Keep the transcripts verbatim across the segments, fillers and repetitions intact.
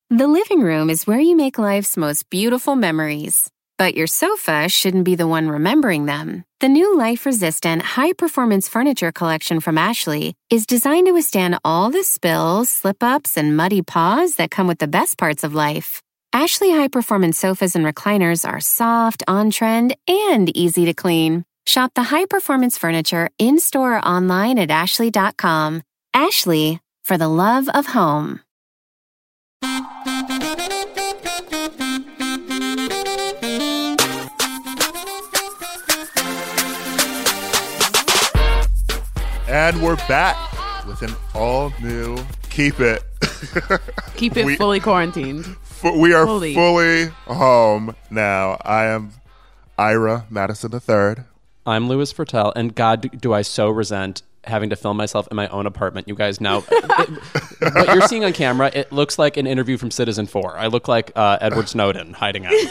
The living room is where you make life's most beautiful memories. But your sofa shouldn't be the one remembering them. The new life-resistant, high-performance furniture collection from Ashley is designed to withstand all the spills, slip-ups, and muddy paws that come with the best parts of life. Ashley high-performance sofas and recliners are soft, on-trend, and easy to clean. Shop the high-performance furniture in-store or online at ashley dot com. Ashley, for the love of home. And we're back with an all-new Keep It. Keep It we, fully quarantined. F- we are fully. fully home now. I am Ira Madison the third. I'm Louis Fertel, and God, do I so resent having to film myself in my own apartment. You guys now, it, what you're seeing on camera, it looks like an interview from Citizen four. I look like uh, Edward Snowden hiding out.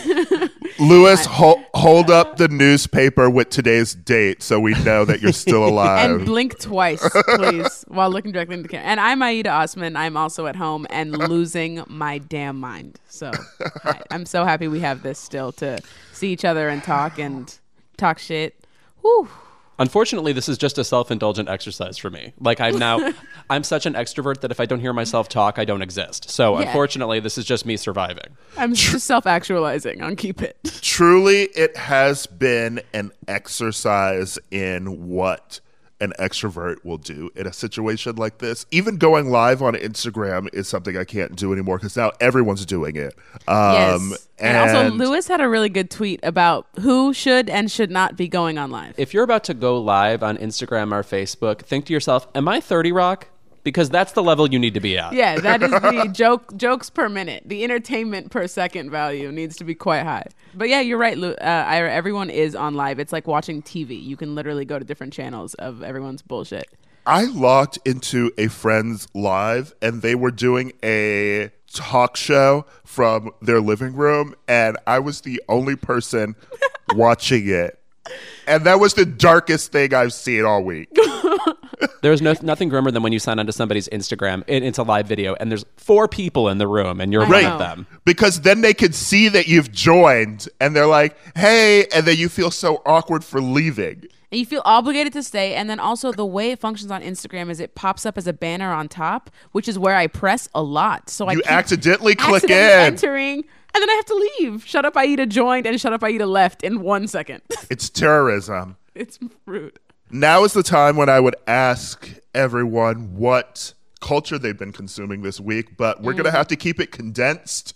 Louis, ho- hold up the newspaper with today's date so we know that you're still alive. And blink twice, please, while looking directly into the camera. And I'm Aida Osman. I'm also at home and losing my damn mind. So hi. I'm so happy we have this still to see each other and talk and talk shit. Whew. Unfortunately, this is just a self-indulgent exercise for me. Like I'm now, I'm such an extrovert that if I don't hear myself talk, I don't exist. So Yeah. unfortunately, this is just me surviving. I'm just self-actualizing on Keep It. Truly, it has been an exercise in what an extrovert will do in a situation like this. Even going live on Instagram is something I can't do anymore because now everyone's doing it. Um, Yes. And, and also, Louis had a really good tweet about who should and should not be going on live. If you're about to go live on Instagram or Facebook, think to yourself, am I thirty Rock? Because that's the level you need to be at. Yeah, that is the joke jokes per minute. The entertainment per second value needs to be quite high. But yeah, you're right, Lou. Uh, Ira, everyone is on live. It's like watching T V. You can literally go to different channels of everyone's bullshit. I logged into a friend's live and they were doing a talk show from their living room and I was the only person watching it. And that was the darkest thing I've seen all week. There's no nothing grimmer than when you sign onto somebody's Instagram and it's a live video and there's four people in the room and you're I one know. of them. Because then they could see that you've joined and they're like, hey, and then you feel so awkward for leaving. And you feel obligated to stay. And then also the way it functions on Instagram is it pops up as a banner on top, which is where I press a lot. So I You keep accidentally click accidentally in. entering, and then I have to leave. Shut Up Aida joined and Shut Up Aida left in one second. It's terrorism. It's rude. Now is the time when I would ask everyone what culture they've been consuming this week, but we're Mm. going to have to keep it condensed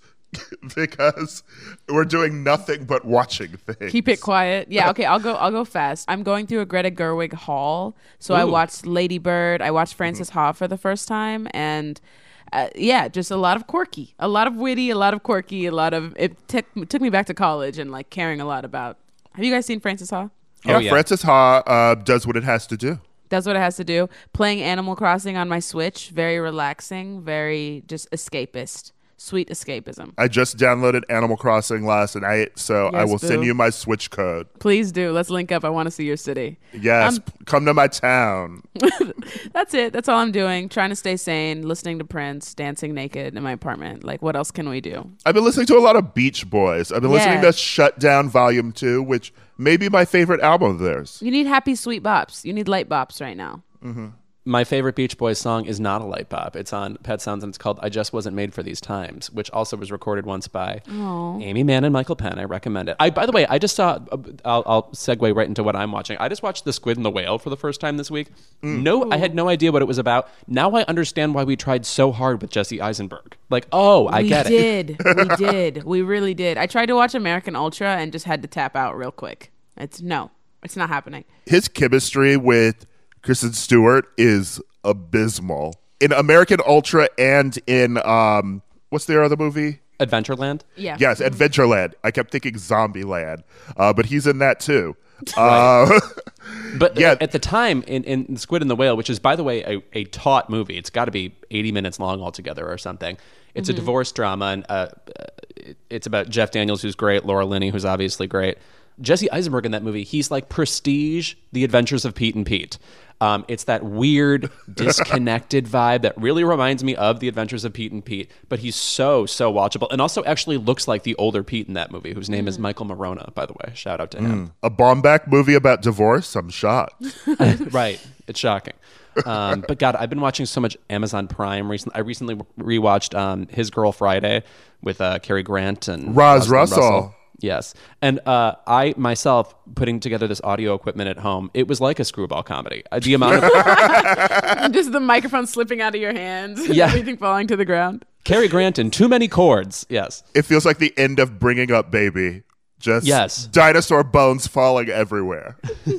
because we're doing nothing but watching things. Keep it quiet. Yeah, okay, I'll go I'll go fast. I'm going through a Greta Gerwig haul. So I Ooh. watched Lady Bird, I watched Frances Ha for the first time, and uh, yeah, just a lot of quirky, a lot of witty, a lot of quirky, a lot of it took took me back to college and like caring a lot about. Have you guys seen Frances Ha? Yeah, Oh, yeah. Frances Ha uh, does what it has to do. Does what it has to do. Playing Animal Crossing on my Switch, very relaxing, very just escapist. Sweet escapism. I just downloaded Animal Crossing last night, so I Yes, will send boo. you my Switch code. Please do. Let's link up. I want to see your city. Yes, Um, come to my town. That's it. That's all I'm doing. Trying to stay sane, listening to Prince, dancing naked in my apartment. Like, what else can we do? I've been listening to a lot of Beach Boys. I've been listening Yeah. to Shut Down Volume two, which may be my favorite album of theirs. You need happy, sweet bops. You need light bops right now. My favorite Beach Boys song is not a light pop. It's on Pet Sounds and it's called I Just Wasn't Made for These Times, which also was recorded once by Amy Mann and Michael Penn. I recommend it. I, by the way, I just saw, I'll, I'll segue right into what I'm watching. I just watched The Squid and the Whale for the first time this week. No, I had no idea what it was about. Now I understand why we tried so hard with Jesse Eisenberg. Like, oh, I we get it. did. We did. We really did. I tried to watch American Ultra and just had to tap out real quick. It's no, it's not happening. His chemistry with Kristen Stewart is abysmal in American Ultra and in um what's their other movie? Adventureland? Yeah. Yes, Adventureland. I kept thinking Zombieland, uh, but he's in that too. Uh, But Yeah. at the time, in, in Squid and the Whale, which is, by the way, a, a taut movie, it's got to be eighty minutes long altogether or something. It's a divorce drama, and uh, it- it's about Jeff Daniels, who's great, Laura Linney, who's obviously great. Jesse Eisenberg in that movie, he's like Prestige, The Adventures of Pete and Pete. Um, it's that weird, disconnected vibe that really reminds me of The Adventures of Pete and Pete, but he's so, so watchable. And also actually looks like the older Pete in that movie, whose name mm. is Michael Morona, by the way. Shout out to him. Mm. A Baumbach movie about divorce? I'm shocked. Right. It's shocking. Um, but God, I've been watching so much Amazon Prime recently. I recently rewatched um, His Girl Friday with uh, Cary Grant and Roz Russell. Russell. Yes. And uh, I, myself, putting together this audio equipment at home, it was like a screwball comedy. Uh, the amount of... Just the microphone slipping out of your hands. Yeah. Everything falling to the ground. Cary Grant and too many chords. Yes. It feels like the end of Bringing Up Baby. Just yes. dinosaur bones falling everywhere.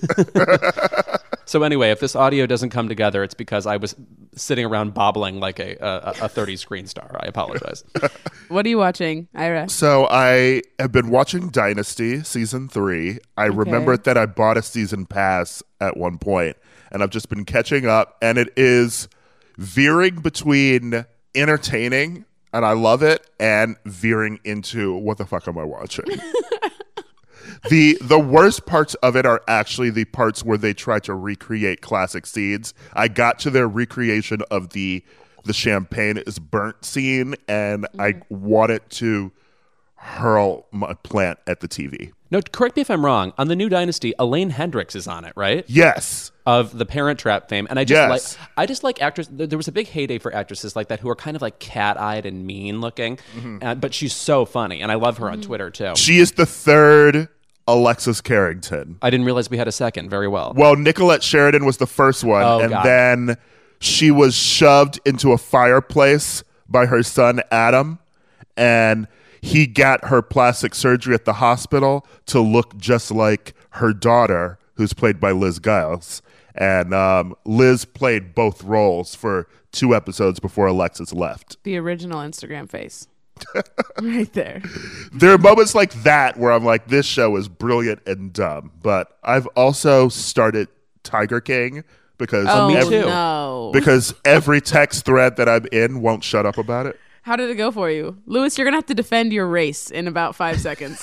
So anyway, if this audio doesn't come together, it's because I was sitting around bobbling like a a, a thirty screen star. I apologize. What are you watching, Ira? So I have been watching Dynasty season three. I okay. remember that I bought a season pass at one point, and I've just been catching up, and it is veering between entertaining, and I love it, and veering into what the fuck am I watching? The the worst parts of it are actually the parts where they try to recreate classic scenes. I got to their recreation of the the champagne is burnt scene, and mm-hmm. I wanted to hurl my plant at the T V. No, correct me if I'm wrong. On the new Dynasty, Elaine Hendricks is on it, right? Yes. Of the Parent Trap fame. And I just yes. like I just like actors. There was a big heyday for actresses like that who are kind of like cat-eyed and mean looking. Mm-hmm. Uh, but she's so funny, and I love her mm-hmm. on Twitter too. She is the third Alexis Carrington. I didn't realize we had a second. Very well. Well, Nicolette Sheridan was the first one, oh, and God. then she was shoved into a fireplace by her son Adam, and he got her plastic surgery at the hospital to look just like her daughter, who's played by Liz Giles. And um, Liz played both roles for two episodes before Alexis left. The original Instagram face. Right there. There are moments like that where I'm like, this show is brilliant and dumb. But I've also started Tiger King because oh, me every, too. No. because every text thread that I'm in won't shut up about it. How did it go for you? Lewis, you're going to have to defend your race in about five seconds.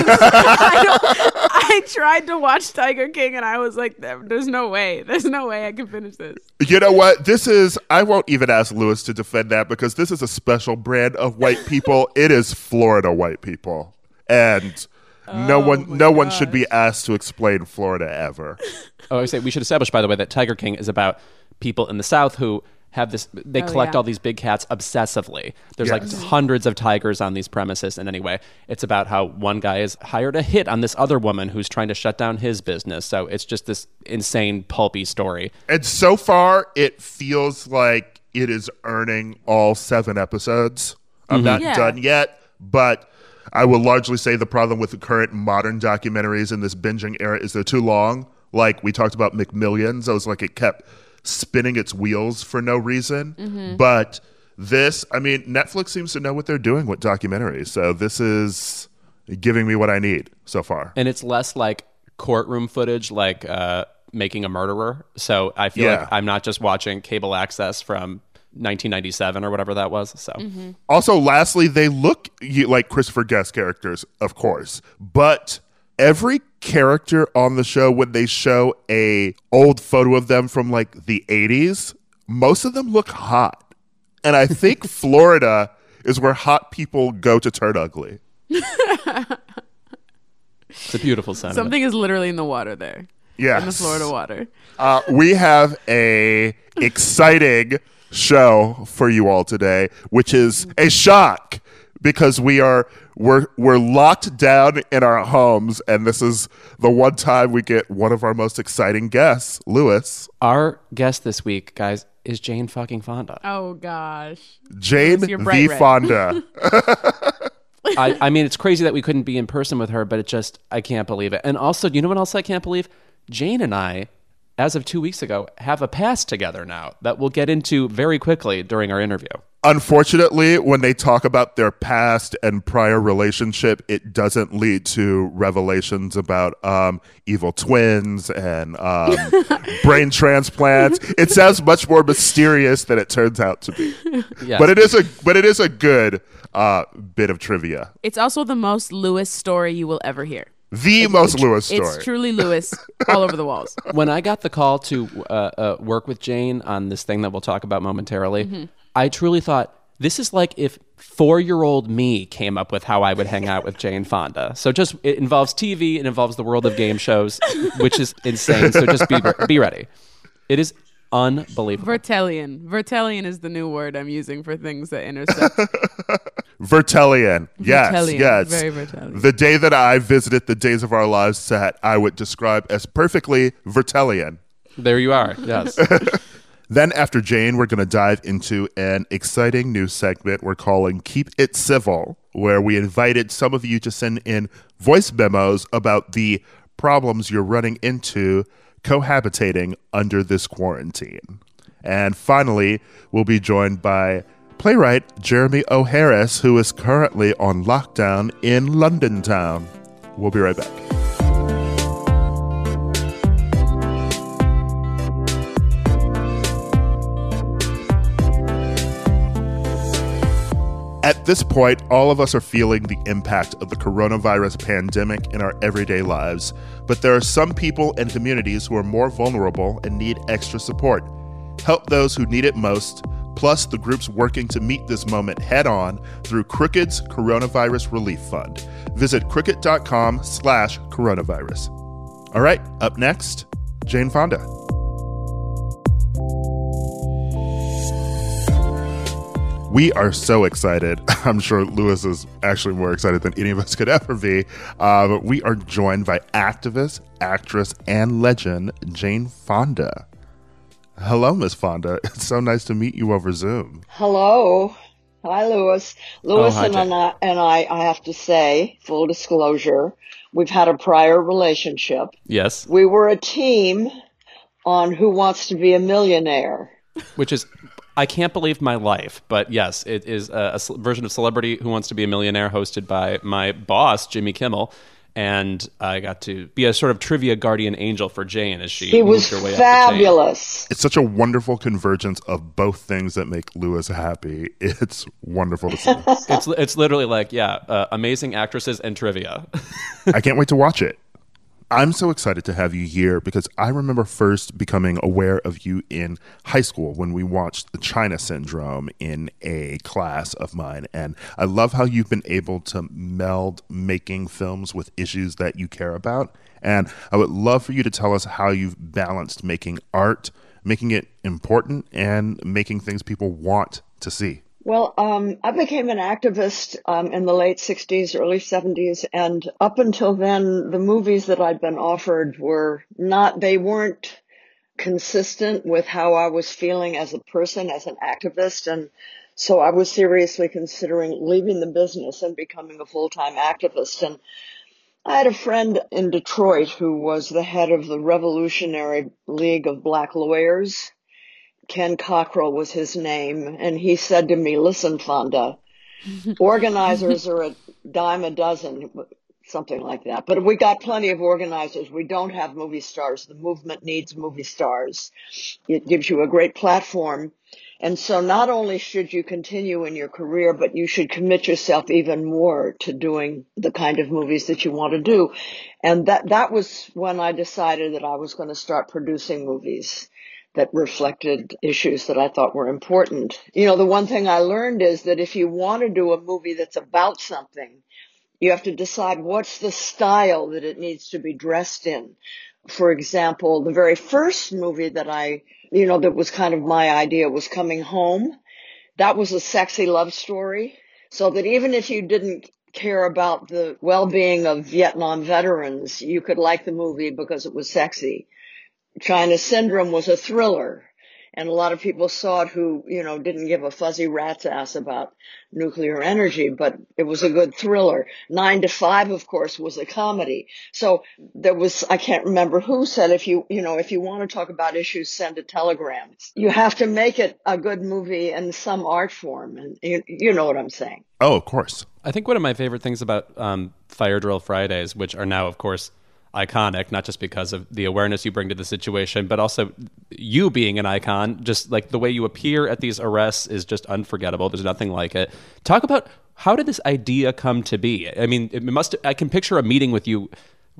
I, I tried to watch Tiger King and I was like, there's no way. There's no way I can finish this. You know what? This is, I won't even ask Lewis to defend that because this is a special brand of white people. It is Florida white people. And oh no one no gosh. one should be asked to explain Florida ever. Oh, I say we should establish, by the way, that Tiger King is about people in the South who have this, they oh, collect yeah. all these big cats obsessively. There's yes. like hundreds of tigers on these premises. And anyway, it's about how one guy has hired a hit on this other woman who's trying to shut down his business. So it's just this insane, pulpy story. And so far, it feels like it is earning all seven episodes. I'm mm-hmm. not yeah. done yet, but I will largely say the problem with the current modern documentaries in this binging era is they're too long. Like we talked about McMillions. I was like, it kept spinning its wheels for no reason. Mm-hmm. But this, I mean, Netflix seems to know what they're doing with documentaries. So this is giving me what I need so far. And it's less like courtroom footage, like uh, Making a Murderer. So I feel yeah. like I'm not just watching cable access from nineteen ninety-seven or whatever that was. So mm-hmm. Also, lastly, they look like Christopher Guest characters, of course. But every character on the show, when they show a old photo of them from like the eighties, most of them look hot. And I think Florida is where hot people go to turn ugly. It's a beautiful sentiment. Something is literally in the water there. Yes. In the Florida water. Uh, we have a exciting show for you all today, which is a shock because we are we're we're locked down in our homes, and this is the one time we get one of our most exciting guests, Lewis. Our guest this week, guys, is Jane fucking Fonda. Oh gosh, Jane V. Fonda. I, I mean, it's crazy that we couldn't be in person with her, but it just, I can't believe it. And also, you know what else I can't believe? Jane and I, as of two weeks ago, have a past together now that we'll get into very quickly during our interview. Unfortunately, when they talk about their past and prior relationship, it doesn't lead to revelations about um, evil twins and um, brain transplants. It sounds much more mysterious than it turns out to be. Yes. But it is a but it is a good uh, bit of trivia. It's also the most Lewis story you will ever hear. The most Lewis story. It's truly Lewis all over the walls. When I got the call to uh, uh, work with Jane on this thing that we'll talk about momentarily, mm-hmm. I truly thought, this is like if four-year-old me came up with how I would hang out with Jane Fonda. So just, it involves T V, it involves the world of game shows, which is insane. So just be be ready. It is unbelievable. Vertelian. Vertelian is the new word I'm using for things that intersect. Vertelian. Yes, Vertelian. yes. Very Vertelian. The day that I visited the Days of Our Lives set, I would describe as perfectly Vertelian. There you are, yes. Then after Jane, we're going to dive into an exciting new segment we're calling Keep It Civil, where we invited some of you to send in voice memos about the problems you're running into cohabitating under this quarantine. And finally, we'll be joined by playwright Jeremy O. Harris, who is currently on lockdown in London town. We'll be right back. At this point, all of us are feeling the impact of the coronavirus pandemic in our everyday lives, but there are some people and communities who are more vulnerable and need extra support. Help those who need it most, plus the groups working to meet this moment head-on through Crooked's Coronavirus Relief Fund. Visit crooked.com slash coronavirus. All right, up next, Jane Fonda. We are so excited. I'm sure Lewis is actually more excited than any of us could ever be. Uh, we are joined by activist, actress, and legend Jane Fonda. Hello, Miss Fonda. It's so nice to meet you over Zoom. Hello. Hi, Lewis. Lewis oh, hi, and, I, and I, I have to say, full disclosure, we've had a prior relationship. Yes. We were a team on Who Wants to Be a Millionaire. Which is... I can't believe my life, but yes, it is a, a version of Celebrity Who Wants to Be a Millionaire hosted by my boss, Jimmy Kimmel, and I got to be a sort of trivia guardian angel for Jane as she he moved was her way fabulous. up the chain. It's such a wonderful convergence of both things that make Lewis happy. It's wonderful to see. it's it's literally like, yeah, uh, amazing actresses and trivia. I can't wait to watch it. I'm so excited to have you here because I remember first becoming aware of you in high school when we watched The China Syndrome in a class of mine. And I love how you've been able to meld making films with issues that you care about. And I would love for you to tell us how you've balanced making art, making it important, and making things people want to see. Well, um, I became an activist um, in the late sixties, early seventies, and up until then, the movies that I'd been offered were not, they weren't consistent with how I was feeling as a person, as an activist, and so I was seriously considering leaving the business and becoming a full-time activist. And I had a friend in Detroit who was the head of the Revolutionary League of Black Lawyers. Ken Cockrell was his name, and he said to me, listen, Fonda, organizers are a dime a dozen, something like that. But we got plenty of organizers. We don't have movie stars. The movement needs movie stars. It gives you a great platform. And so not only should you continue in your career, but you should commit yourself even more to doing the kind of movies that you want to do. And that, that was when I decided that I was going to start producing movies that reflected issues that I thought were important. You know, the one thing I learned is that if you want to do a movie that's about something, you have to decide what's the style that it needs to be dressed in. For example, the very first movie that I, you know, that was kind of my idea was Coming Home. That was a sexy love story, so that even if you didn't care about the well-being of Vietnam veterans, you could like the movie because it was sexy. China Syndrome was a thriller, and a lot of people saw it who, you know, didn't give a fuzzy rat's ass about nuclear energy, but it was a good thriller. Nine to Five, of course, was a comedy. So there was, I can't remember who said, if you, you know, if you want to talk about issues, send a telegram. You have to make it a good movie in some art form, and you, you know what I'm saying. Oh, of course. I think one of my favorite things about um, Fire Drill Fridays, which are now, of course, iconic, not just because of the awareness you bring to the situation, but also you being an icon. Just like the way you appear at these arrests is just unforgettable. There's nothing like it. Talk about, how did this idea come to be? I mean, it must, I can picture a meeting with you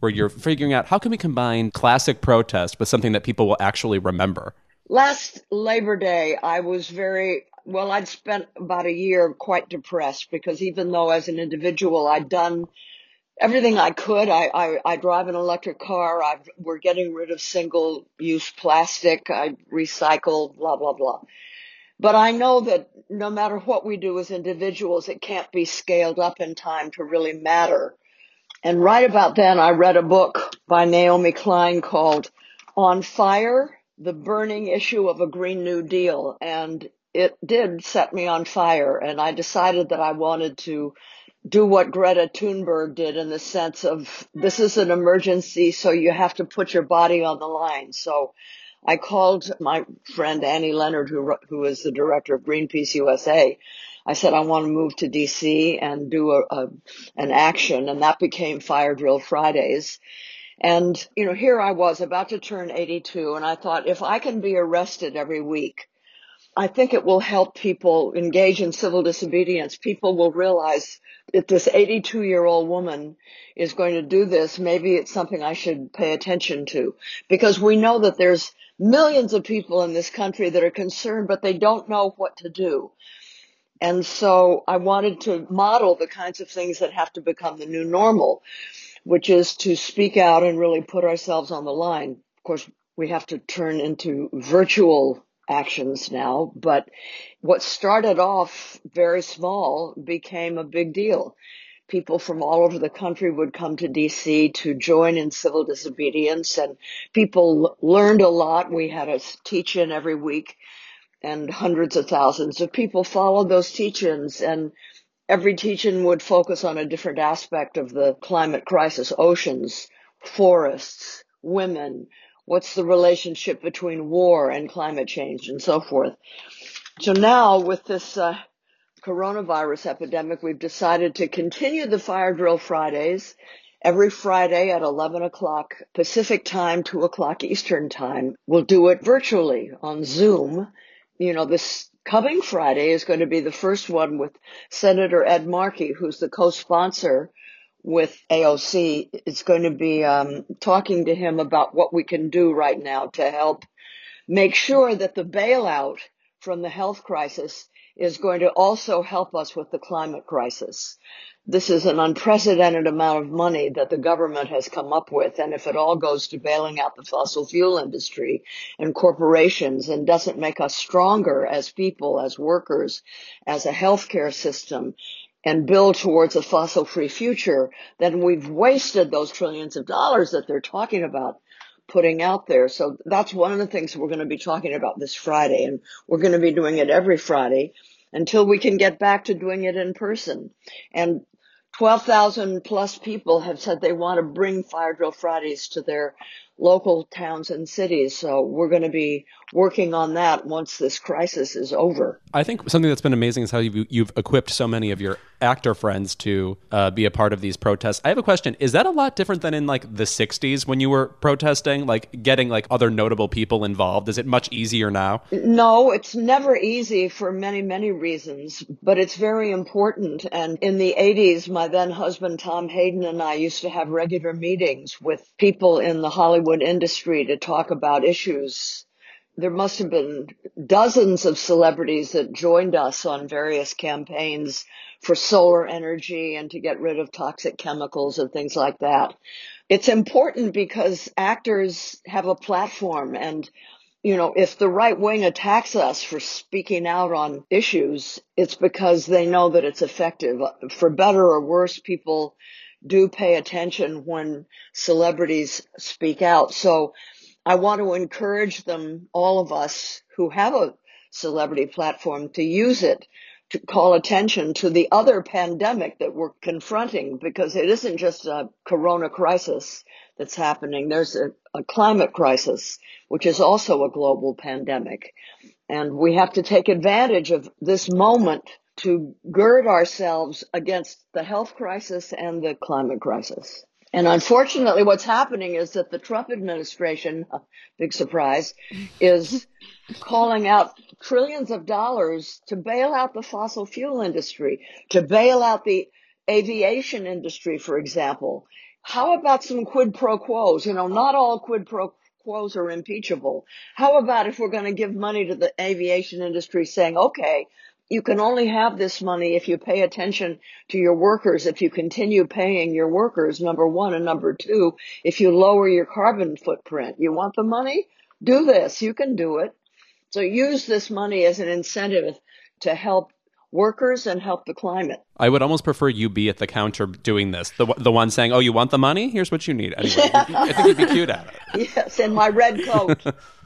where you're figuring out how can we combine classic protest with something that people will actually remember? Last Labor Day, I was very, well, I'd spent about a year quite depressed because even though as an individual I'd done everything I could, I, I, I drive an electric car, I, we're getting rid of single-use plastic, I recycle, blah, blah, blah. But I know that no matter what we do as individuals, it can't be scaled up in time to really matter. And right about then, I read a book by Naomi Klein called On Fire, The Burning Issue of a Green New Deal. And it did set me on fire. And I decided that I wanted to do what Greta Thunberg did in the sense of this is an emergency, so you have to put your body on the line. So I called my friend Annie Leonard, who who is the director of Greenpeace U S A. I said, I want to move to D C and do a, a an action, and that became Fire Drill Fridays. And, you know, here I was about to turn eighty-two, and I thought, if I can be arrested every week, I think it will help people engage in civil disobedience. People will realize if this eighty-two-year-old woman is going to do this, maybe it's something I should pay attention to. Because we know that there's millions of people in this country that are concerned, but they don't know what to do. And so I wanted to model the kinds of things that have to become the new normal, which is to speak out and really put ourselves on the line. Of course, we have to turn into virtual actions now, but what started off very small became a big deal. People from all over the country would come to D C to join in civil disobedience, and people learned a lot. We had a teach-in every week, and hundreds of thousands of people followed those teach-ins, and every teach-in would focus on a different aspect of the climate crisis: oceans, forests, women, what's the relationship between war and climate change, and so forth. So now with this uh, coronavirus epidemic, we've decided to continue the Fire Drill Fridays every Friday at eleven o'clock Pacific time, two o'clock Eastern time. We'll do it virtually on Zoom. You know, this coming Friday is going to be the first one with Senator Ed Markey, who's the co-sponsor with A O C. It's going to be um, talking to him about what we can do right now to help make sure that the bailout from the health crisis is going to also help us with the climate crisis. This is an unprecedented amount of money that the government has come up with, and if it all goes to bailing out the fossil fuel industry and corporations and doesn't make us stronger as people, as workers, as a healthcare system, and build towards a fossil-free future, then we've wasted those trillions of dollars that they're talking about putting out there. So that's one of the things we're going to be talking about this Friday, and we're going to be doing it every Friday until we can get back to doing it in person. And twelve thousand plus people have said they want to bring Fire Drill Fridays to their local towns and cities. So we're going to be working on that once this crisis is over. I think something that's been amazing is how you've, you've equipped so many of your actor friends to uh, be a part of these protests. I have a question. Is that a lot different than in like the sixties when you were protesting, like getting like other notable people involved? Is it much easier now? No, it's never easy for many, many reasons, but it's very important. And in the eighties, my then husband, Tom Hayden, and I used to have regular meetings with people in the Hollywood industry to talk about issues. There must have been dozens of celebrities that joined us on various campaigns for solar energy and to get rid of toxic chemicals and things like that. It's important because actors have a platform, and, you know, if the right wing attacks us for speaking out on issues, it's because they know that it's effective. For better or worse, people do pay attention when celebrities speak out. So I want to encourage them, all of us who have a celebrity platform, to use it to call attention to the other pandemic that we're confronting, because it isn't just a corona crisis that's happening. There's a, a climate crisis, which is also a global pandemic. And we have to take advantage of this moment to gird ourselves against the health crisis and the climate crisis. And unfortunately, what's happening is that the Trump administration, big surprise, is calling out trillions of dollars to bail out the fossil fuel industry, to bail out the aviation industry, for example. How about some quid pro quos? You know, not all quid pro quos are impeachable. How about if we're going to give money to the aviation industry saying, okay, you can only have this money if you pay attention to your workers, if you continue paying your workers, number one, and number two, if you lower your carbon footprint. You want the money? Do this. You can do it. So use this money as an incentive to help workers and help the climate. I would almost prefer you be at the counter doing this. The the one saying, "Oh, you want the money? Here's what you need." Anyway, Yeah. I think you'd be cute at it. Yes, in my red coat.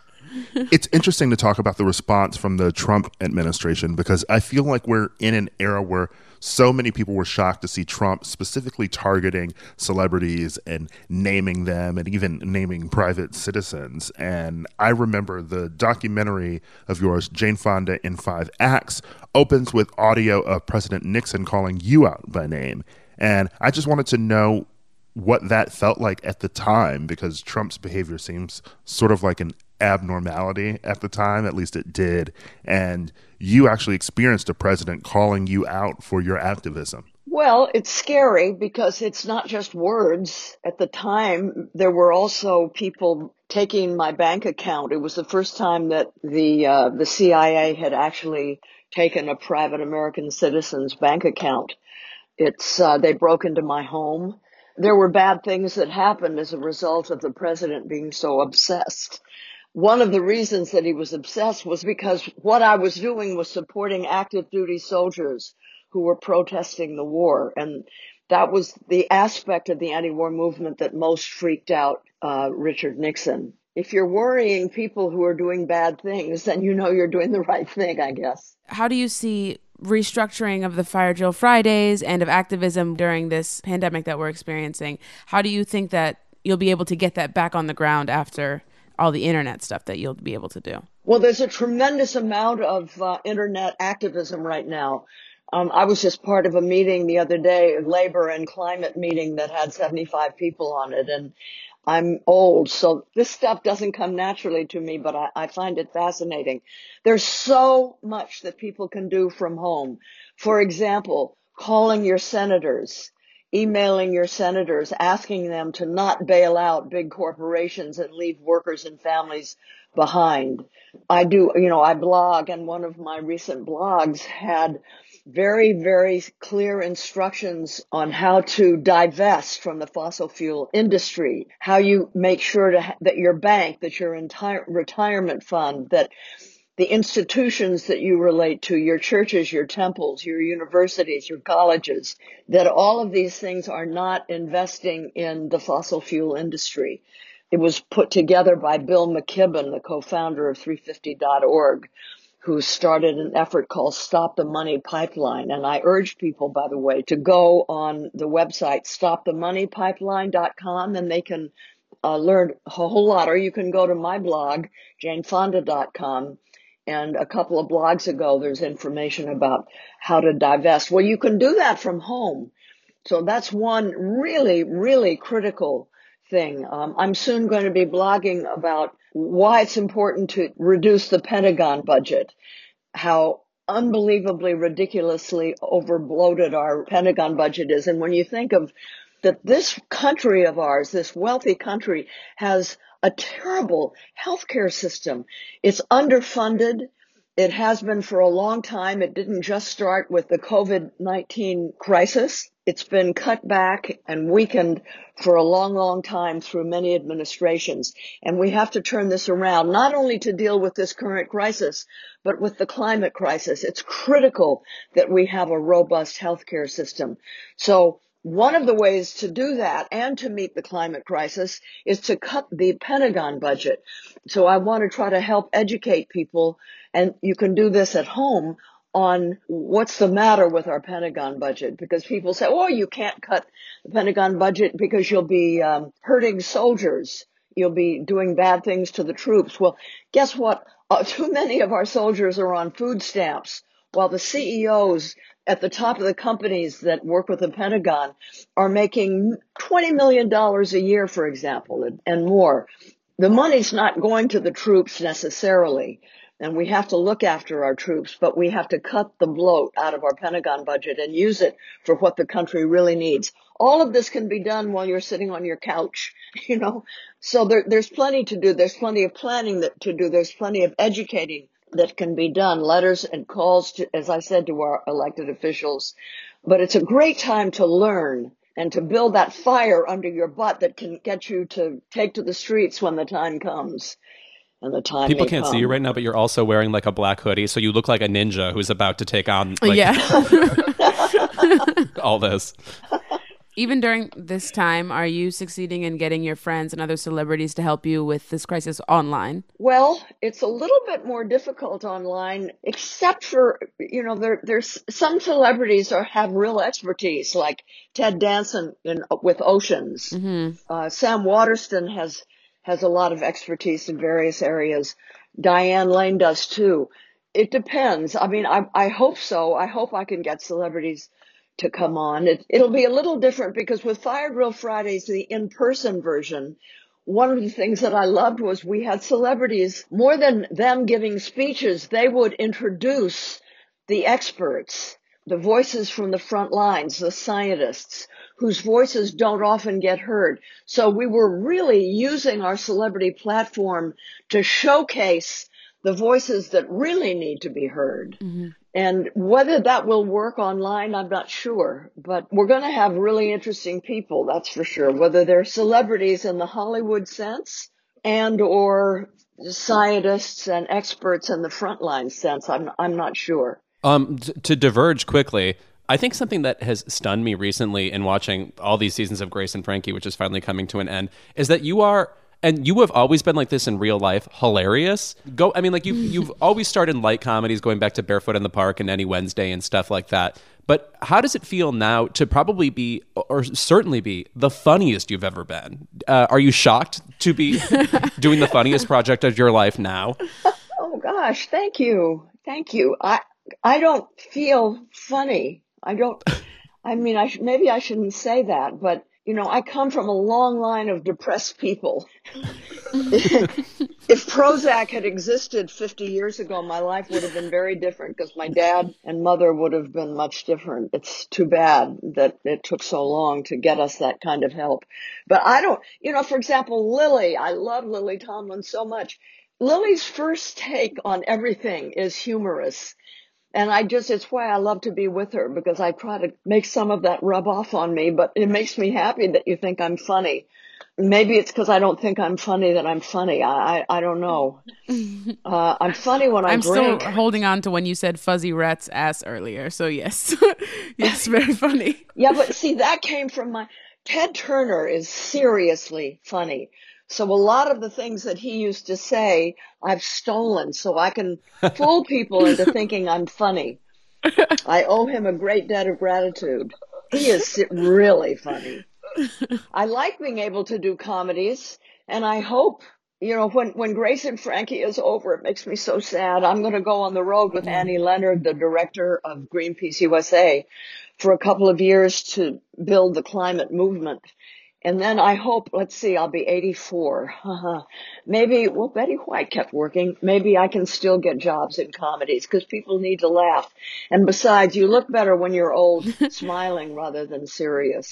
It's interesting to talk about the response from the Trump administration, because I feel like we're in an era where so many people were shocked to see Trump specifically targeting celebrities and naming them and even naming private citizens. And I remember the documentary of yours, Jane Fonda in Five Acts, opens with audio of President Nixon calling you out by name. And I just wanted to know what that felt like at the time, because Trump's behavior seems sort of like an abnormality at the time, at least it did. And you actually experienced a president calling you out for your activism. Well, it's scary because it's not just words. At the time, there were also people taking my bank account. It was the first time that the uh, the C I A had actually taken a private American citizen's bank account. It's uh, they broke into my home. There were bad things that happened as a result of the president being so obsessed. One of the reasons that he was obsessed was because what I was doing was supporting active duty soldiers who were protesting the war. And that was the aspect of the anti-war movement that most freaked out uh, Richard Nixon. If you're worrying people who are doing bad things, then you know you're doing the right thing, I guess. How do you see restructuring of the Fire Drill Fridays and of activism during this pandemic that we're experiencing? How do you think that you'll be able to get that back on the ground after all the internet stuff that you'll be able to do? Well, there's a tremendous amount of uh, internet activism right now. Um, I was just part of a meeting the other day, a labor and climate meeting that had seventy-five people on it. And I'm old, so this stuff doesn't come naturally to me, but I, I find it fascinating. There's so much that people can do from home. For example, calling your senators, emailing your senators, asking them to not bail out big corporations and leave workers and families behind. I do, you know, I blog, and one of my recent blogs had very, very clear instructions on how to divest from the fossil fuel industry, how you make sure to ha- that your bank, that your entire retirement fund, that the institutions that you relate to, your churches, your temples, your universities, your colleges, that all of these things are not investing in the fossil fuel industry. It was put together by Bill McKibben, the co-founder of three fifty dot org, who started an effort called Stop the Money Pipeline. And I urge people, by the way, to go on the website stop the money pipeline dot com, and they can uh, learn a whole lot. Or you can go to my blog, jane fonda dot com. And a couple of blogs ago, there's information about how to divest. Well, you can do that from home. So that's one really, really critical thing. Um, I'm soon going to be blogging about why it's important to reduce the Pentagon budget, how unbelievably, ridiculously overbloated our Pentagon budget is. And when you think of that this country of ours, this wealthy country, has a terrible healthcare system. It's underfunded. It has been for a long time. It didn't just start with the COVID nineteen crisis. It's been cut back and weakened for a long, long time through many administrations. And we have to turn this around, not only to deal with this current crisis, but with the climate crisis. It's critical that we have a robust healthcare system. So one of the ways to do that and to meet the climate crisis is to cut the Pentagon budget. So I want to try to help educate people, and you can do this at home, on what's the matter with our Pentagon budget. Because people say, oh, you can't cut the Pentagon budget because you'll be um, hurting soldiers. You'll be doing bad things to the troops. Well, guess what? Uh, too many of our soldiers are on food stamps, while the C E Os at the top of the companies that work with the Pentagon are making twenty million dollars a year, for example, and, and more. The money's not going to the troops necessarily. and we have to look after our troops, but we have to cut the bloat out of our Pentagon budget and use it for what the country really needs. All of this can be done while you're sitting on your couch, you know. So there, there's plenty to do. There's plenty of planning that, to do. There's plenty of educating that can be done. Letters and calls, to, as I said, to our elected officials. But it's a great time to learn and to build that fire under your butt that can get you to take to the streets when the time comes. And the time People may can't come. see you right now, but you're also wearing like a black hoodie, so you look like a ninja who's about to take on like, Yeah. all this. Even during this time, are you succeeding in getting your friends and other celebrities to help you with this crisis online? Well, it's a little bit more difficult online, except for, you know, there, there's some celebrities are, have real expertise, like Ted Danson in, with Oceans. Mm-hmm. Uh, Sam Waterston has has a lot of expertise in various areas. Diane Lane does too. It depends. I mean, I, I hope so. I hope I can get celebrities to come on. It, it'll be a little different because with Fire Drill Fridays, the in-person version, one of the things that I loved was we had celebrities, more than them giving speeches, they would introduce the experts, the voices from the front lines, the scientists, whose voices don't often get heard. So we were really using our celebrity platform to showcase the voices that really need to be heard. Mm-hmm. And whether that will work online, I'm not sure. But we're going to have really interesting people, that's for sure, whether they're celebrities in the Hollywood sense and or scientists and experts in the frontline sense. I'm I'm not sure. Um, t- to diverge quickly, I think something that has stunned me recently in watching all these seasons of Grace and Frankie, which is finally coming to an end, is that you are, and you have always been like this in real life, hilarious. Go, I mean, like you, you've always started in light comedies, going back to Barefoot in the Park and Any Wednesday and stuff like that. But how does it feel now to probably be, or certainly be, the funniest you've ever been? Uh, are you shocked to be doing the funniest project of your life now? Oh gosh, thank you, thank you. I I don't feel funny. I don't. I mean, I sh- maybe I shouldn't say that, but you know, I come from a long line of depressed people. If Prozac had existed fifty years ago, my life would have been very different because my dad and mother would have been much different. It's too bad that it took so long to get us that kind of help. But I don't, you know, for example, Lily, I love Lily Tomlin so much. Lily's first take on everything is humorous. And I just, it's why I love to be with her, because I try to make some of that rub off on me, but it makes me happy that you think I'm funny. Maybe it's because I don't think I'm funny that I'm funny. I I, I don't know. Uh, I'm funny when I I'm drink. still holding on to when you said Fuzzy Rat's ass earlier. So yes, yes, very funny. Yeah, but see, that came from my, Ted Turner is seriously funny. So a lot of the things that he used to say, I've stolen so I can fool people into thinking I'm funny. I owe him a great debt of gratitude. He is really funny. I like being able to do comedies, and I hope, you know, when, when Grace and Frankie is over, it makes me so sad. I'm going to go on the road with Annie Leonard, the director of Greenpeace U S A, for a couple of years to build the climate movement. And then I hope, let's see, I'll be eighty-four. Maybe, well, Betty White kept working. Maybe I can still get jobs in comedies because people need to laugh. And besides, you look better when you're old, smiling rather than serious.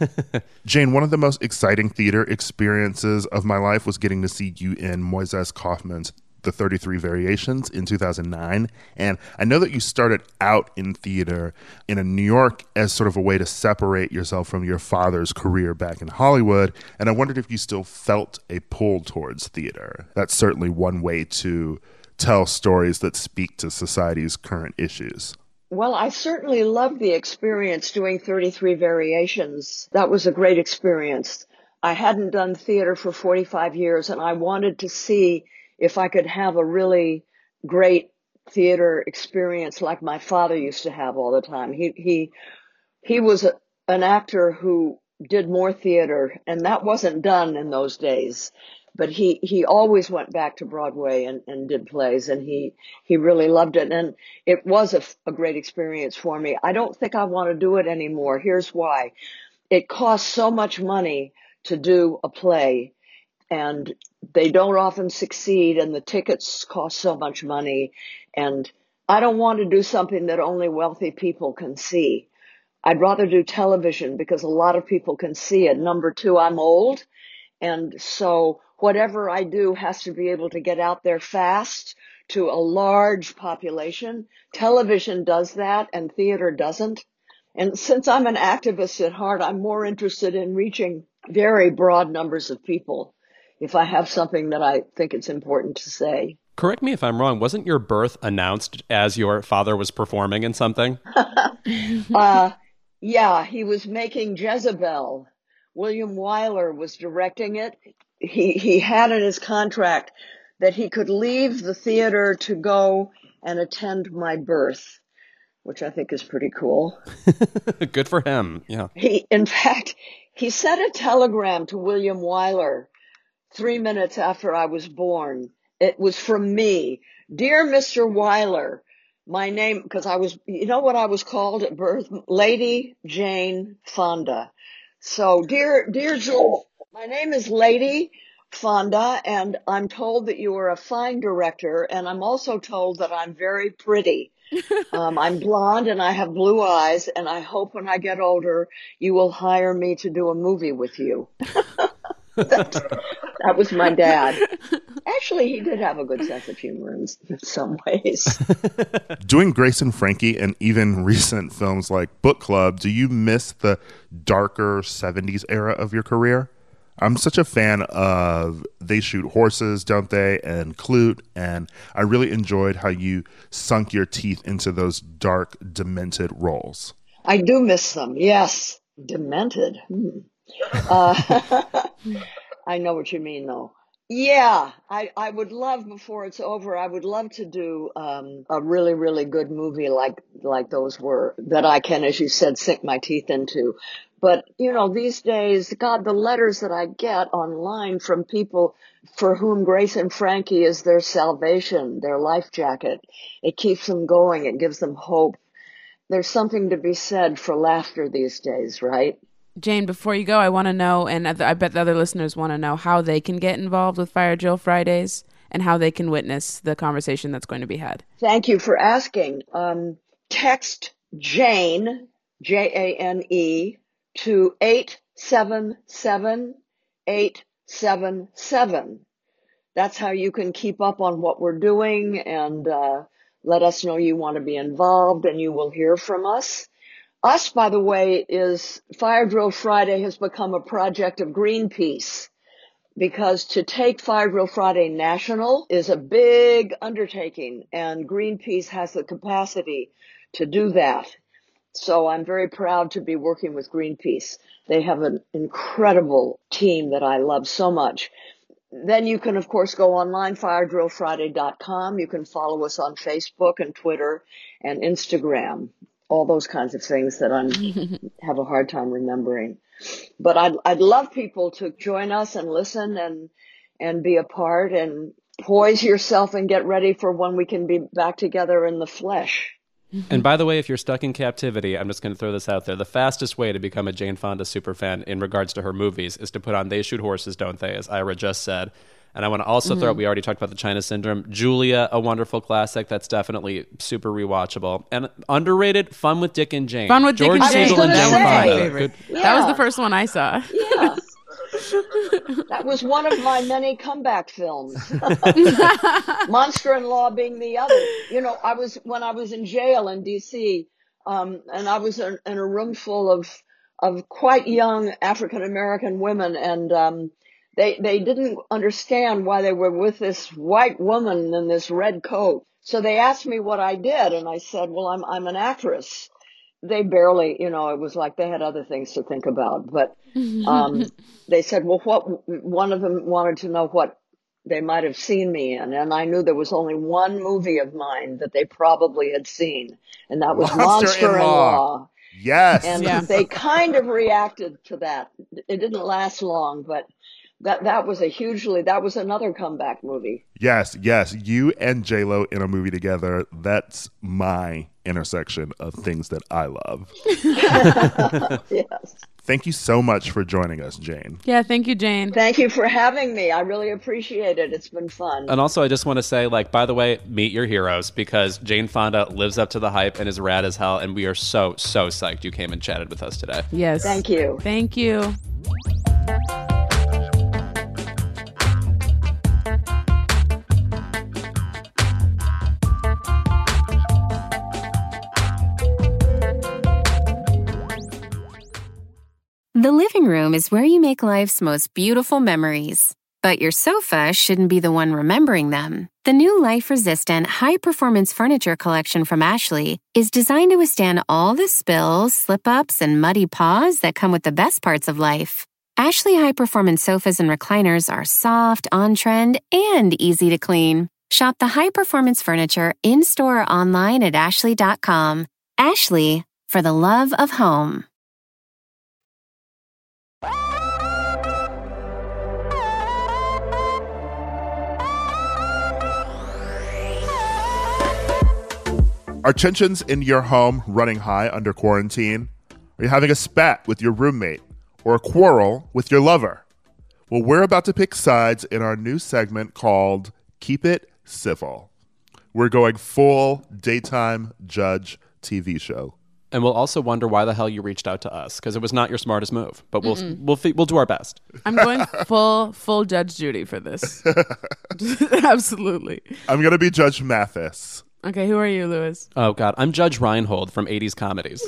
Jane, one of the most exciting theater experiences of my life was getting to see you in Moises Kaufman's The thirty-three Variations in two thousand nine. And I know that you started out in theater in a New York as sort of a way to separate yourself from your father's career back in Hollywood. And I wondered if you still felt a pull towards theater. That's certainly one way to tell stories that speak to society's current issues. Well, I certainly loved the experience doing thirty-three Variations. That was a great experience. I hadn't done theater for forty-five years, and I wanted to see if I could have a really great theater experience like my father used to have all the time. He he he was a, an actor who did more theater, and that wasn't done in those days. But he, he always went back to Broadway and, and did plays, and he, he really loved it. And it was a, a great experience for me. I don't think I want to do it anymore. Here's why. It costs so much money to do a play. and they don't often succeed, and the tickets cost so much money. And I don't want to do something that only wealthy people can see. I'd rather do television because a lot of people can see it. Number two, I'm old. And so whatever I do has to be able to get out there fast to a large population. Television does that and theater doesn't. And since I'm an activist at heart, I'm more interested in reaching very broad numbers of people if I have something that I think it's important to say. Correct me if I'm wrong. Wasn't your birth announced as your father was performing in something? uh, yeah, he was making Jezebel. William Wyler was directing it. He he had in his contract that he could leave the theater to go and attend my birth, which I think is pretty cool. Good for him. Yeah. He, in fact, he sent a telegram to William Wyler three minutes after I was born. It was from me. Dear Mister Wyler, my name, because I was, you know what I was called at birth? Lady Jane Fonda. So, dear, dear Jules, my name is Lady Fonda, and I'm told that you are a fine director, and I'm also told that I'm very pretty. Um, I'm blonde and I have blue eyes, and I hope when I get older you will hire me to do a movie with you. that, that was my dad. Actually, he did have a good sense of humor in, in some ways. Doing Grace and Frankie and even recent films like Book Club, do you miss the darker seventies era of your career? I'm such a fan of They Shoot Horses, Don't They, and Klute, and I really enjoyed how you sunk your teeth into those dark, demented roles. I do miss them, yes. Demented. Hmm. Uh, I know what you mean, though. Yeah, I, I would love, before it's over, I would love to do um, a really, really good movie like like those were, that I can, as you said, sink my teeth into. But, you know, these days, God, the letters that I get online from people for whom Grace and Frankie is their salvation, their life jacket, it keeps them going, it gives them hope. There's something to be said for laughter these days, right? Jane, before you go, I want to know, and I bet the other listeners want to know, how they can get involved with Fire Drill Fridays and how they can witness the conversation that's going to be had. Thank you for asking. Um, text Jane, J A N E, to eight seven seven eight seven seven. That's how you can keep up on what we're doing and uh, let us know you want to be involved, and you will hear from us. Us, by the way, is Fire Drill Friday has become a project of Greenpeace, because to take Fire Drill Friday national is a big undertaking, and Greenpeace has the capacity to do that. So I'm very proud to be working with Greenpeace. They have an incredible team that I love so much. Then you can, of course, go online, fire drill friday dot com. You can follow us on Facebook and Twitter and Instagram. All those kinds of things that I'm have a hard time remembering. But I'd I'd love people to join us and listen and and be a part, and poise yourself and get ready for when we can be back together in the flesh. And by the way, if you're stuck in captivity, I'm just going to throw this out there. The fastest way to become a Jane Fonda superfan in regards to her movies is to put on They Shoot Horses, Don't They, as Ira just said. And I want to also mm-hmm. throw out, we already talked about the China Syndrome. Julia, a wonderful classic that's definitely super rewatchable. And underrated, Fun with Dick and Jane. Fun with George Dick and Jane. Siegel and Jane Fonda. Good. Yeah. That was the first one I saw. Yeah. That was one of my many comeback films. Monster-in-Law being the other. You know, I was, when I was in jail in D C, um, and I was in, in a room full of, of quite young African-American women, and, um, They they didn't understand why they were with this white woman in this red coat. So they asked me what I did, and I said, well, I'm I'm an actress. They barely, you know, it was like they had other things to think about. But um, they said, well, what? One of them wanted to know what they might have seen me in, and I knew there was only one movie of mine that they probably had seen, and that was Monster-in-Law. Yes. And yeah. they kind of reacted to that. It didn't last long, but That that was a hugely, that was another comeback movie. Yes, yes. You and J-Lo in a movie together, that's my intersection of things that I love. Yes. Thank you so much for joining us, Jane. Yeah, thank you, Jane. Thank you for having me. I really appreciate it. It's been fun. And also, I just want to say, like, by the way, meet your heroes, because Jane Fonda lives up to the hype and is rad as hell, and we are so, so psyched you came and chatted with us today. Yes. Thank you. Thank you. The living room is where you make life's most beautiful memories. But your sofa shouldn't be the one remembering them. The new life-resistant, high-performance furniture collection from Ashley is designed to withstand all the spills, slip-ups, and muddy paws that come with the best parts of life. Ashley high-performance sofas and recliners are soft, on-trend, and easy to clean. Shop the high-performance furniture in-store or online at ashley dot com. Ashley, for the love of home. Are tensions in your home running high under quarantine? Are you having a spat with your roommate or a quarrel with your lover? Well, we're about to pick sides in our new segment called Keep It Civil. We're going full daytime judge T V show. And we'll also wonder why the hell you reached out to us, because it was not your smartest move. But we'll we'll fi- we'll do our best. I'm going full full Judge Judy for this. Absolutely. I'm going to be Judge Mathis. Okay, who are you, Lewis? Oh, God. I'm Judge Reinhold from eighties comedies.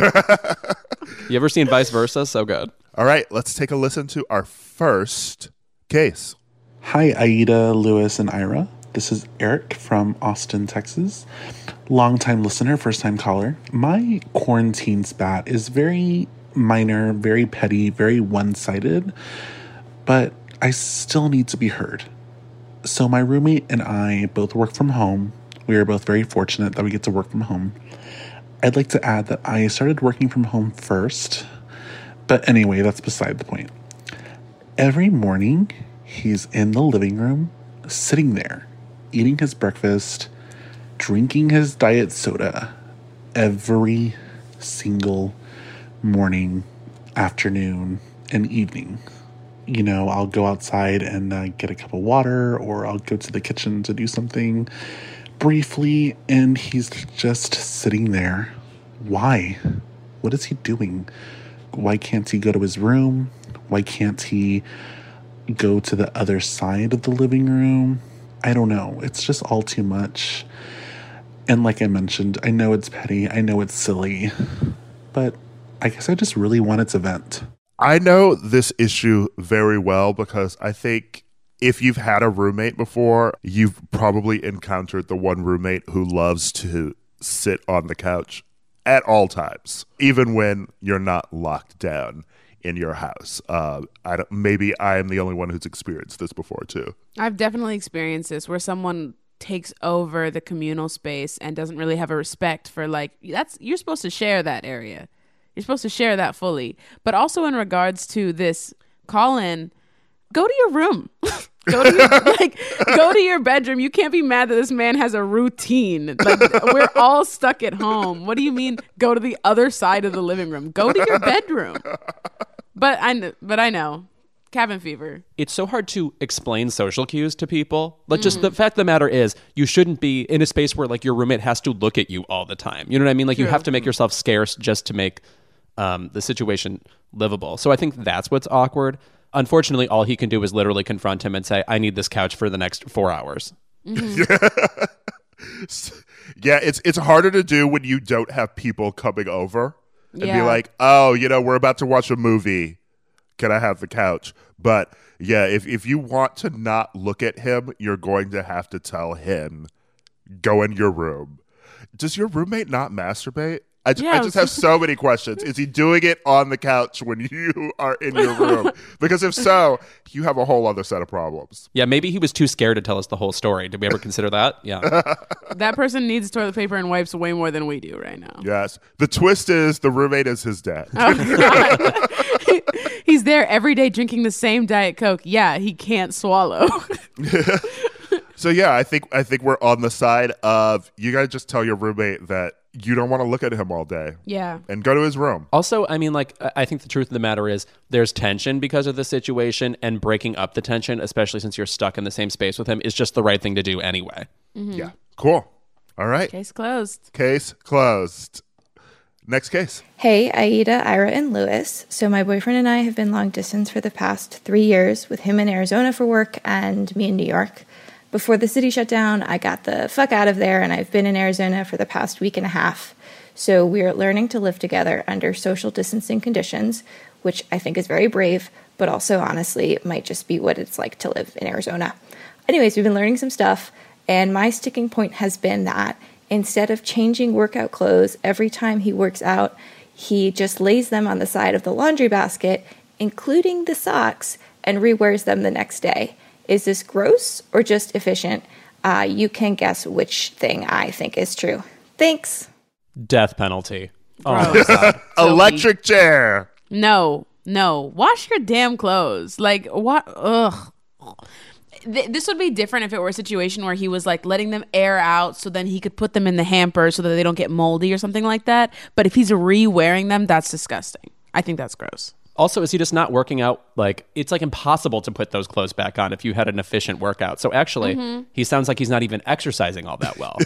You ever seen Vice Versa? So good. All right, let's take a listen to our first case. Hi, Aida, Lewis, and Ira. This is Eric from Austin, Texas. Longtime listener, first-time caller. My quarantine spat is very minor, very petty, very one-sided, but I still need to be heard. So my roommate and I both work from home. We are both very fortunate that we get to work from home. I'd like to add that I started working from home first, but anyway, that's beside the point. Every morning, he's in the living room, sitting there, eating his breakfast, drinking his diet soda every single morning, afternoon, and evening. You know, I'll go outside and uh, get a cup of water, or I'll go to the kitchen to do something briefly, and he's just sitting there. Why? What is he doing? Why can't he go to his room? Why can't he go to the other side of the living room? I don't know. It's just all too much. And like I mentioned, I know it's petty. I know it's silly. But I guess I just really wanted to vent. I know this issue very well because I think if you've had a roommate before, you've probably encountered the one roommate who loves to sit on the couch at all times, even when you're not locked down in your house. Uh, I don't, maybe I am the only one who's experienced this before, too. I've definitely experienced this where someone takes over the communal space and doesn't really have a respect for, like, that's you're supposed to share that area. You're supposed to share that fully. But also in regards to this call-in, go to your room. go to your, like go to your bedroom. You can't be mad that this man has a routine. Like, we're all stuck at home. What do you mean go to the other side of the living room? Go to your bedroom. But I kn- but I know. Cabin fever. It's so hard to explain social cues to people. Like, just mm. the fact of the matter is, you shouldn't be in a space where, like, your roommate has to look at you all the time. You know what I mean? Like, True. You have to make yourself scarce just to make um, the situation livable. So I think that's what's awkward. Unfortunately, all he can do is literally confront him and say, I need this couch for the next four hours. Mm-hmm. Yeah, it's it's harder to do when you don't have people coming over and yeah. be like, oh, you know, we're about to watch a movie. Can I have the couch? But yeah, if, if you want to not look at him, you're going to have to tell him, go in your room. Does your roommate not masturbate? I, yeah, I just have so many questions. Is he doing it on the couch when you are in your room? Because if so, you have a whole other set of problems. Yeah, maybe he was too scared to tell us the whole story. Did we ever consider that? Yeah. That person needs toilet paper and wipes way more than we do right now. Yes. The twist is the roommate is his dad. Oh, God. He's there every day drinking the same Diet Coke. Yeah, he can't swallow. So yeah, I think I think we're on the side of you gotta just tell your roommate that you don't want to look at him all day. Yeah. And go to his room. Also, I mean, like, I think the truth of the matter is there's tension because of the situation, and breaking up the tension, especially since you're stuck in the same space with him, is just the right thing to do anyway. Mm-hmm. Yeah. Cool. All right. Case closed. Case closed. Next case. Hey, Aida, Ira, and Lewis. So my boyfriend and I have been long distance for the past three years, with him in Arizona for work and me in New York. Before the city shut down, I got the fuck out of there, and I've been in Arizona for the past week and a half. So we're learning to live together under social distancing conditions, which I think is very brave, but also honestly it might just be what it's like to live in Arizona. Anyways, we've been learning some stuff, and my sticking point has been that instead of changing workout clothes every time he works out, he just lays them on the side of the laundry basket, including the socks, and rewears them the next day. Is this gross or just efficient? Uh, you can guess which thing I think is true. Thanks. Death penalty. Oh Gross. my God. Electric chair. No, no. Wash your damn clothes. Like, what? Ugh. Th- This would be different if it were a situation where he was like letting them air out so then he could put them in the hamper so that they don't get moldy or something like that. But if he's re-wearing them, that's disgusting. I think that's gross. Also, is he just not working out? Like, it's like impossible to put those clothes back on if you had an efficient workout. So actually, Mm-hmm. he sounds like he's not even exercising all that well.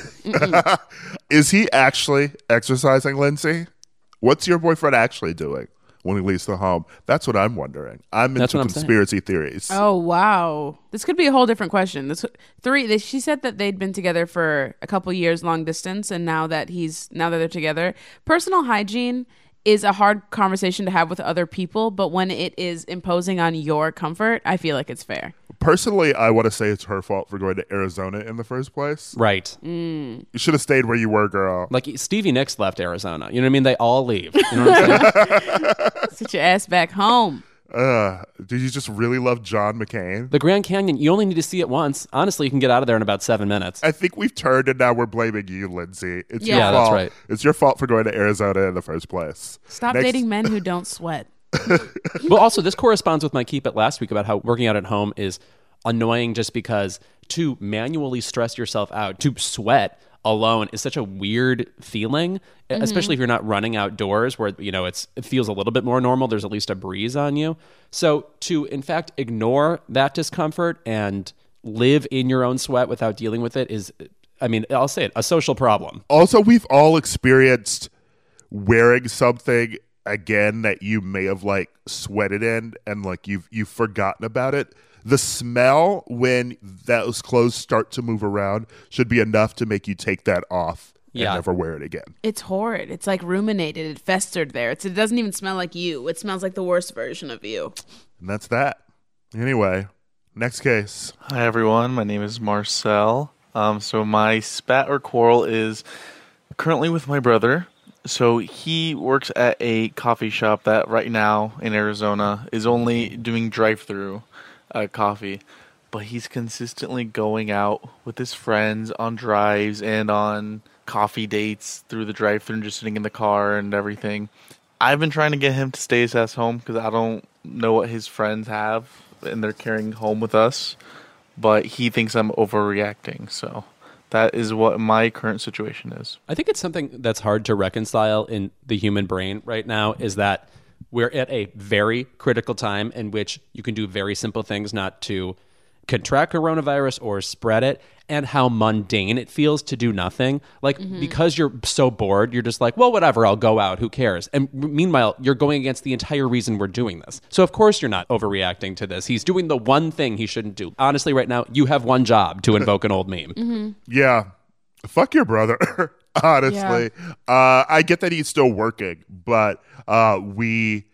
Is he actually exercising, Lindsay? What's your boyfriend actually doing when he leaves the home? That's what I'm wondering. I'm That's into what I'm saying. conspiracy theories. Oh, wow. This could be a whole different question. This three. They, she said that they'd been together for a couple years, long distance, and now that he's now that they're together, personal hygiene is a hard conversation to have with other people. But when it is imposing on your comfort, I feel like it's fair. Personally, I want to say it's her fault for going to Arizona in the first place. Right. You should have stayed where you were, girl. Like, Stevie Nicks left Arizona. You know what I mean? They all leave. You know what I'm saying? Sit your ass back home. Uh, did you just really love John McCain? The Grand Canyon, you only need to see it once. Honestly, you can get out of there in about seven minutes. I think we've turned and now we're blaming you, Lindsay. It's Yeah. your Yeah, fault. that's right. It's your fault for going to Arizona in the first place. Stop Next- dating men who don't sweat. Well, also, this corresponds with my keep it last week about how working out at home is annoying just because to manually stress yourself out, to sweat alone is such a weird feeling, Mm-hmm. especially if you're not running outdoors where, you know, it's it feels a little bit more normal. There's at least a breeze on you. So to, in fact, ignore that discomfort and live in your own sweat without dealing with it is, I mean, I'll say it, a social problem. Also, we've all experienced wearing something again that you may have like sweated in and like you've you've forgotten about it. The smell when those clothes start to move around should be enough to make you take that off and Yeah. never wear it again. It's horrid. It's like ruminated. It festered there. It's, it doesn't even smell like you. It smells like the worst version of you. And that's that. Anyway, next case. Hi everyone, my name is Marcel. Um, so my spat or quarrel is currently with my brother. So he works at a coffee shop that right now in Arizona is only doing drive-through uh, coffee, but he's consistently going out with his friends on drives and on coffee dates through the drive-through and just sitting in the car and everything. I've been trying to get him to stay his ass home because I don't know what his friends have and they're carrying home with us, but he thinks I'm overreacting. So that is what my current situation is. I think it's something that's hard to reconcile in the human brain right now is that we're at a very critical time in which you can do very simple things not to contract coronavirus or spread it, and how mundane it feels to do nothing. Like, because you're so bored, you're just like, well, whatever, I'll go out, who cares? And meanwhile, you're going against the entire reason we're doing this. So of course you're not overreacting to this. He's doing the one thing he shouldn't do. Honestly, right now, you have one job, to invoke an old meme. Yeah. Fuck your brother. Honestly. Uh, I get that he's still working, but uh, we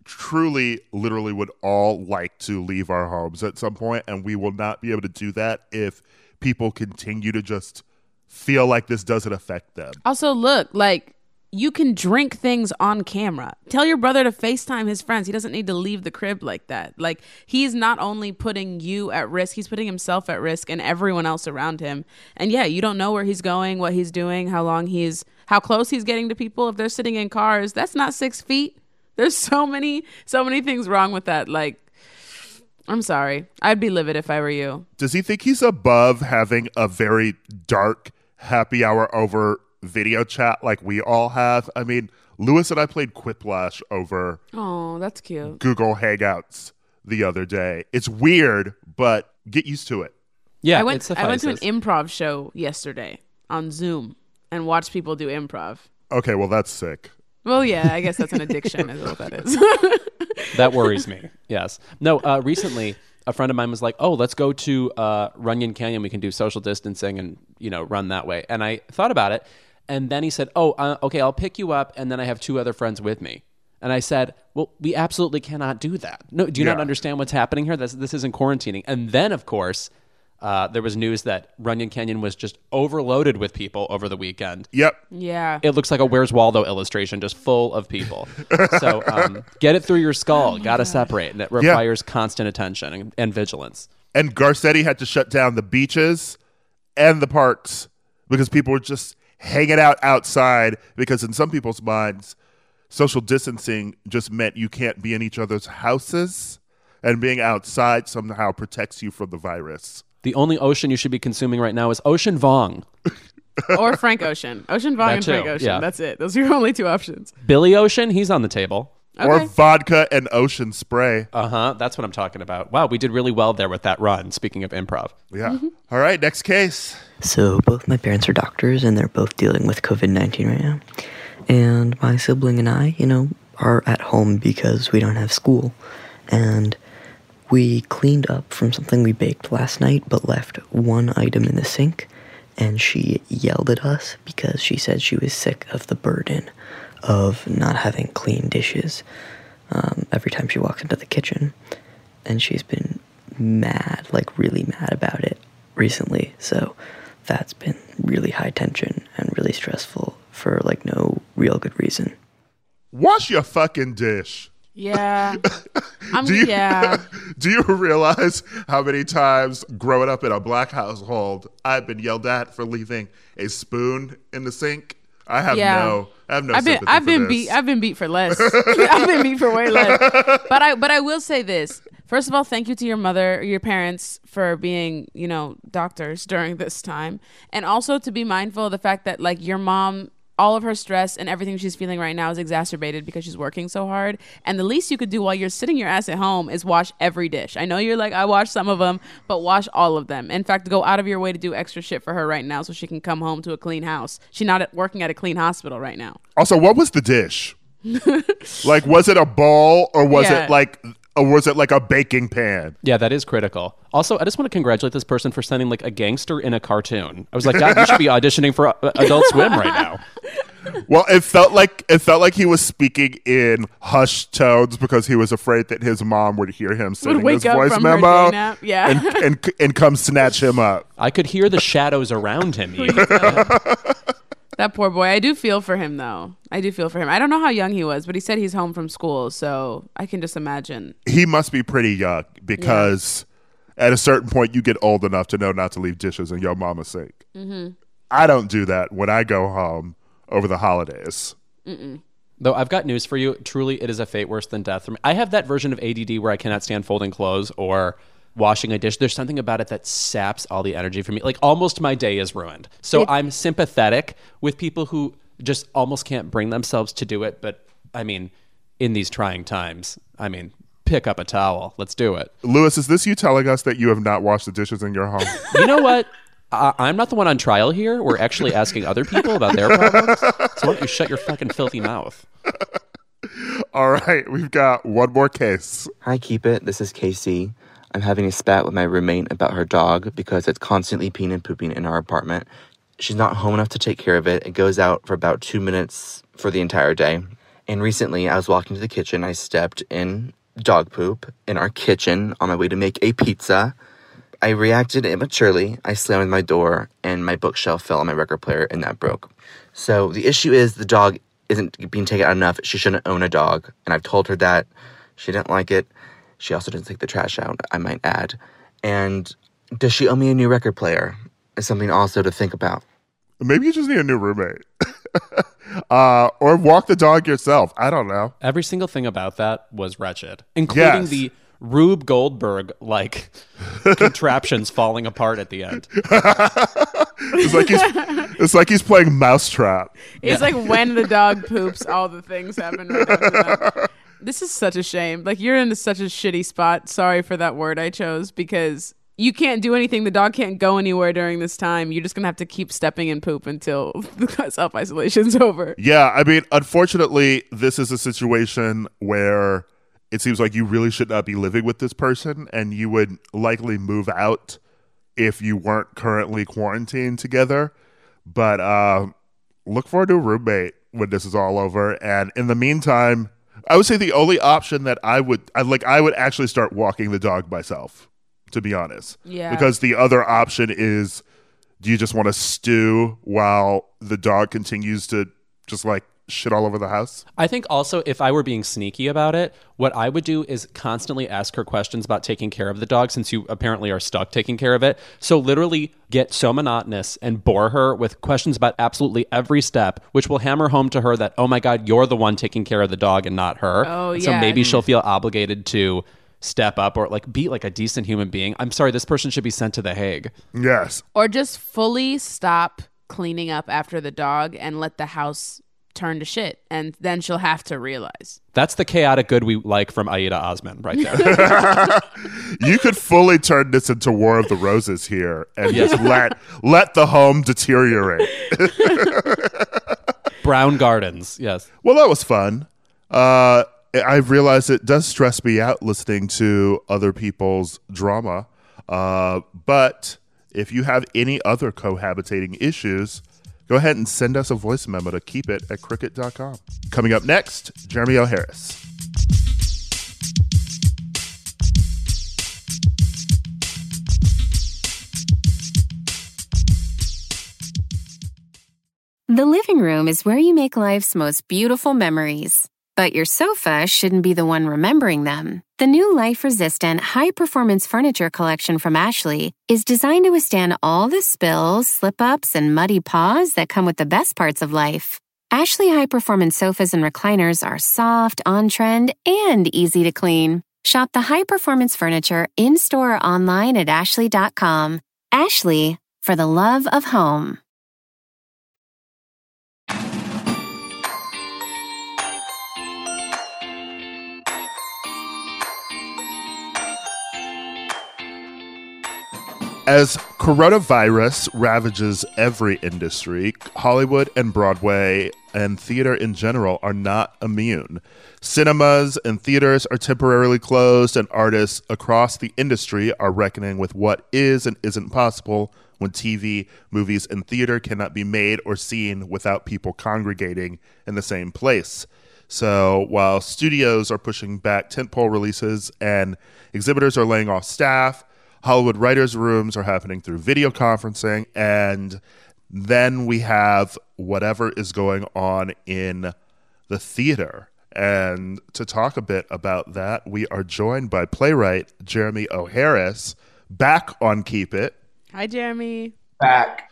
truly, literally would all like to leave our homes at some point, and we will not be able to do that if people continue to just feel like this doesn't affect them. Also, look, like, you can drink things on camera. Tell your brother to FaceTime his friends. He doesn't need to leave the crib like that. Like, he's not only putting you at risk, he's putting himself at risk and everyone else around him. And yeah, you don't know where he's going, what he's doing, how long he's, how close he's getting to people. If they're sitting in cars, that's not six feet. There's so many, so many things wrong with that. Like, I'm sorry. I'd be livid if I were you. Does he think he's above having a very dark happy hour over video chat like we all have? I mean, Lewis and I played Quiplash over Oh, that's cute. Google Hangouts the other day. It's weird, but get used to it. Yeah, I went, it I went to an suffices. improv show yesterday on Zoom and watched people do improv. Okay, well, that's sick. Well, yeah, I guess that's an addiction is what that is. That worries me. Yes. No, uh, recently a friend of mine was like, oh, let's go to uh, Runyon Canyon. We can do social distancing and, you know, run that way. And I thought about it. And then he said, oh, uh, okay, I'll pick you up. And then I have two other friends with me. And I said, well, we absolutely cannot do that. No, do you Yeah. not understand what's happening here? This, this isn't quarantining. And then, of course, uh, there was news that Runyon Canyon was just overloaded with people over the weekend. Yep. Yeah. It looks like a Where's Waldo illustration, just full of people. So um, get it through your skull. Got to separate. And it requires constant attention and, and vigilance. And Garcetti had to shut down the beaches and the parks because people were just hanging out outside because in some people's minds, social distancing just meant you can't be in each other's houses, and being outside somehow protects you from the virus. The only ocean you should be consuming right now is Ocean Vuong. Or Frank Ocean. Ocean Vuong That and Frank too, Ocean. yeah. That's it. Those are your only two options. Billy Ocean, he's on the table. Or Okay. vodka and ocean spray. Uh-huh, that's what I'm talking about. Wow, we did really well there with that run, speaking of improv. Yeah. All right, next case. So both my parents are doctors, and they're both dealing with covid nineteen right now. And my sibling and I, you know, are at home because we don't have school. And we cleaned up from something we baked last night, but left one item in the sink. And she yelled at us because she said she was sick of the burden of not having clean dishes um, every time she walks into the kitchen. And she's been mad, like really mad about it recently. So that's been really high tension and really stressful for like no real good reason. Wash your fucking dish. Yeah. I'm, Do you, yeah. do you realize how many times growing up in a black household I've been yelled at for leaving a spoon in the sink? I have Yeah. no I have no I've been sympathy I've for been this. beat I've been beat for less. I've been beat for way less. But I but I will say this. First of all, thank you to your mother, your parents for being, you know, doctors during this time. And also to be mindful of the fact that like your mom, all of her stress and everything she's feeling right now is exacerbated because she's working so hard. And the least you could do while you're sitting your ass at home is wash every dish. I know you're like, I wash some of them, but wash all of them. In fact, go out of your way to do extra shit for her right now so she can come home to a clean house. She's not at, working at a clean hospital right now. Also, what was the dish? Like, was it a bowl or was Yeah. it like or was it like a baking pan? Yeah, that is critical. Also, I just want to congratulate this person for sending like a gangster in a cartoon. I was like, God, you should be auditioning for uh, Adult Swim right now. Well, it felt like it felt like he was speaking in hushed tones because he was afraid that his mom would hear him sending wake his up voice from her memo day nap. Yeah. and, and and come snatch him up. I could hear the shadows around him. Even. That poor boy. I do feel for him, though. I do feel for him. I don't know how young he was, but he said he's home from school, so I can just imagine. He must be pretty young because at a certain point you get old enough to know not to leave dishes in your mama's sink. Mm-hmm. I don't do that when I go home over the holidays. Mm-mm. Though I've got news for you. Truly, it is a fate worse than death for me. I have that version of A D D where I cannot stand folding clothes or washing a dish. There's something about it that saps all the energy from me. Like almost my day is ruined. So It- I'm sympathetic with people who just almost can't bring themselves to do it. But I mean, in these trying times, I mean, pick up a towel. Let's do it. Lewis, is this you telling us that you have not washed the dishes in your home? You know what? I- I'm not the one on trial here. We're actually asking other people about their problems. So why don't you shut your fucking filthy mouth? All right, we've got one more case. Hi, Keep It. This is Casey. I'm having a spat with my roommate about her dog because it's constantly peeing and pooping in our apartment. She's not home enough to take care of it. It goes out for about two minutes for the entire day. And recently, I was walking to the kitchen. I stepped in dog poop in our kitchen on my way to make a pizza. I reacted immaturely. I slammed my door, and my bookshelf fell on my record player, and that broke. So the issue is the dog isn't being taken out enough. She shouldn't own a dog, and I've told her that. She didn't like it. She also didn't take the trash out, I might add. And does she owe me a new record player? Is something also to think about. Maybe you just need a new roommate. uh, or walk the dog yourself. I don't know. Every single thing about that was wretched, including Yes. the Rube Goldberg like contraptions falling apart at the end. It's like he's it's like he's playing Mousetrap. It's like when the dog poops, all the things happen right after that. This is such a shame. Like, you're in such a shitty spot. Sorry for that word I chose, because you can't do anything. The dog can't go anywhere during this time. You're just going to have to keep stepping in poop until the self-isolation's over. Yeah, I mean, unfortunately, this is a situation where it seems like you really should not be living with this person, and you would likely move out if you weren't currently quarantined together. But uh, look for a new roommate when this is all over. And in the meantime, I would say the only option that I would I, like, I would actually start walking the dog myself, to be honest. Yeah. Because the other option is, do you just want to stew while the dog continues to just like shit all over the house? I think also, if I were being sneaky about it, what I would do is constantly ask her questions about taking care of the dog, since you apparently are stuck taking care of it. So literally get so monotonous and bore her with questions about absolutely every step, which will hammer home to her that, oh my God, you're the one taking care of the dog and not her. Oh, and yeah. So maybe she'll feel obligated to step up or like be like a decent human being. I'm sorry, this person should be sent to The Hague. Yes. Or just fully stop cleaning up after the dog and let the house turn to shit, and then she'll have to realize. That's the chaotic good we like from Aida Osman right there. You could fully turn this into War of the Roses here and just let let the home deteriorate. Brown Gardens, yes. Well, that was fun. Uh, I realized it does stress me out listening to other people's drama. Uh, but if you have any other cohabitating issues, go ahead and send us a voice memo to keep it at cricket dot com. Coming up next, Jeremy O. Harris. The living room is where you make life's most beautiful memories. But your sofa shouldn't be the one remembering them. The new life-resistant, high-performance furniture collection from Ashley is designed to withstand all the spills, slip-ups, and muddy paws that come with the best parts of life. Ashley high-performance sofas and recliners are soft, on-trend, and easy to clean. Shop the high-performance furniture in-store or online at ashley dot com. Ashley, for the love of home. As coronavirus ravages every industry, Hollywood and Broadway and theater in general are not immune. Cinemas and theaters are temporarily closed, and artists across the industry are reckoning with what is and isn't possible when T V, movies, and theater cannot be made or seen without people congregating in the same place. So while studios are pushing back tentpole releases and exhibitors are laying off staff, Hollywood writers' rooms are happening through video conferencing, and then we have whatever is going on in the theater. And to talk a bit about that, we are joined by playwright Jeremy O. Harris, back on Keep It. Hi, Jeremy. Back.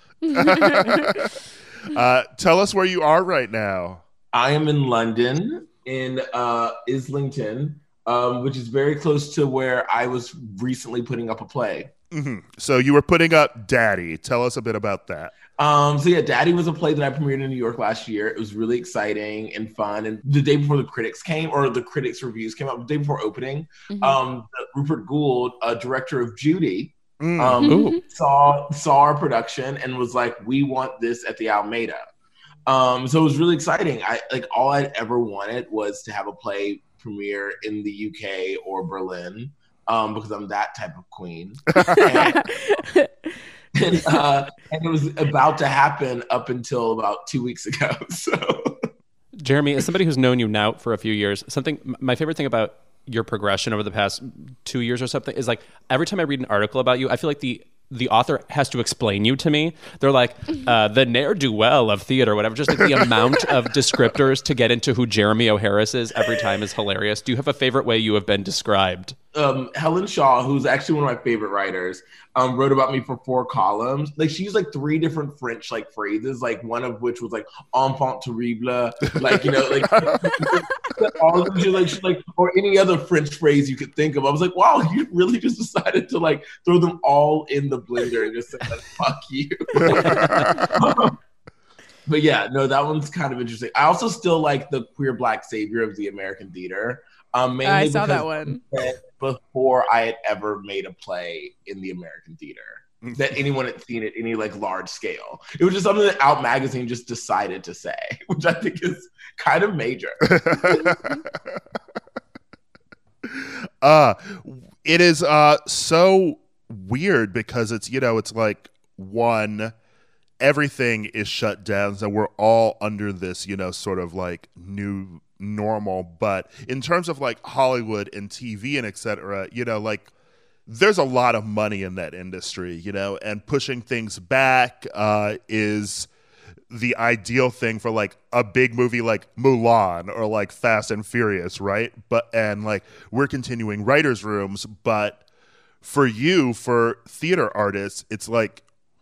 uh, tell us where you are right now. I am in London, in uh, Islington. Um, which is very close to where I was recently putting up a play. Mm-hmm. So you were putting up Daddy. Tell us a bit about that. Um, so yeah, Daddy was a play that I premiered in New York last year. It was really exciting and fun. And the day before the critics came, or the critics' reviews came out, the day before opening, mm-hmm. um, Rupert Gould, a director of Judy, mm. um, saw saw our production and was like, "We want this at the Almeida." Um, so it was really exciting. I like all I'd ever wanted was to have a play premiere in the U K or Berlin, um, because I'm that type of queen. and, and, uh, and it was about to happen up until about two weeks ago. So, Jeremy, as somebody who's known you now for a few years, something my favorite thing about your progression over the past two years or something is like every time I read an article about you, I feel like the the author has to explain you to me. They're like, uh, the ne'er-do-well of theater, whatever. Just like the amount of descriptors to get into who Jeremy O. Harris is every time is hilarious. Do you have a favorite way you have been described? um, Helen Shaw, who's actually one of my favorite writers, um, wrote about me for four columns. Like she used like three different French like phrases, like one of which was like enfant terrible, like you know, like all of them, she, like, she, like or any other French phrase you could think of. I was like, wow, you really just decided to like throw them all in the blender and just say like, fuck you. But yeah, no, that one's kind of interesting. I also still like the queer black savior of the American theater. Um, mainly I saw because that one before I had ever made a play in the American theater that anyone had seen at any like large scale. It was just something that Out Magazine just decided to say, which I think is kind of major. uh, it is uh so weird because it's, you know, it's like one, everything is shut down, so we're all under this, you know, sort of like new normal. But in terms of like Hollywood and T V and et cetera, you know, like there's a lot of money in that industry, you know, and pushing things back uh, is the ideal thing for like a big movie like Mulan or like Fast and Furious, right? But and like we're continuing writers' rooms, but for you, for theater artists, it's like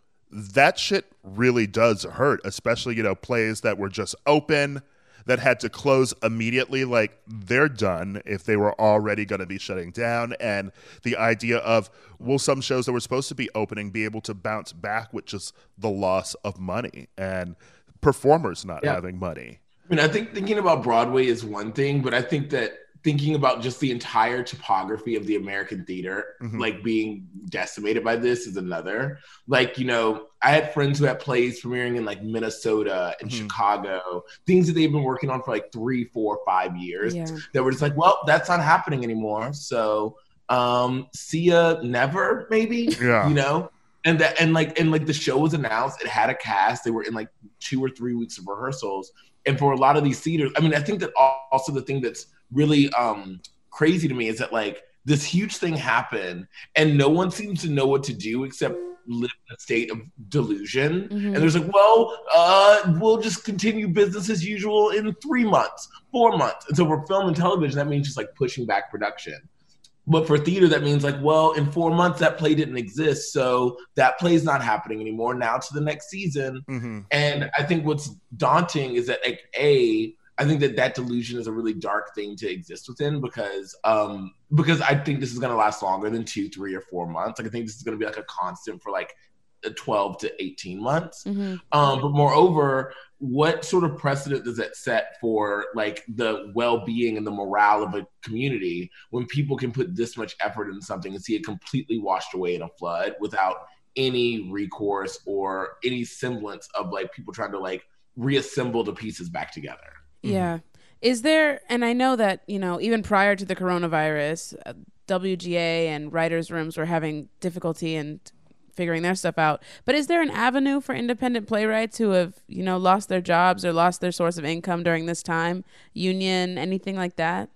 that shit really does hurt, especially, you know, plays that were just open, that had to close immediately, like they're done if they were already going to be shutting down. And the idea of, will some shows that were supposed to be opening be able to bounce back with just the loss of money and performers not Yeah. having money? I mean, I think thinking about Broadway is one thing, but I think that thinking about just the entire topography of the American theater, Mhm. like being decimated by this is another. Like, you know, I had friends who had plays premiering in like Minnesota and Mhm. Chicago, things that they've been working on for like three, four, five years Yeah. that were just like, well, that's not happening anymore. So um, see ya never, maybe, Yeah. you know? And that, and like, and like the show was announced, it had a cast, they were in like two or three weeks of rehearsals. And for a lot of these theaters, I mean, I think that also the thing that's really um, crazy to me is that like this huge thing happened and no one seems to know what to do except live in a state of delusion. Mhm. And there's like, well, uh, we'll just continue business as usual in three months, four months. And so for film and television, that means just like pushing back production. But for theater, that means like, well, in four months, that play didn't exist. So that play's not happening anymore. Now to the next season. Mm-hmm. And I think what's daunting is that, like, A, I think that that delusion is a really dark thing to exist within because um, because I think this is going to last longer than two, three, or four months. Like, I think this is going to be like a constant for like twelve to eighteen months. Mhm. Um, but moreover, what sort of precedent does that set for like the well-being and the morale of a community when people can put this much effort into something and see it completely washed away in a flood without any recourse or any semblance of like people trying to like reassemble the pieces back together? Yeah. Is there, and I know that, you know, even prior to the coronavirus, uh, W G A and writers' rooms were having difficulty in figuring their stuff out. But is there an avenue for independent playwrights who have, you know, lost their jobs or lost their source of income during this time? Union, anything like that?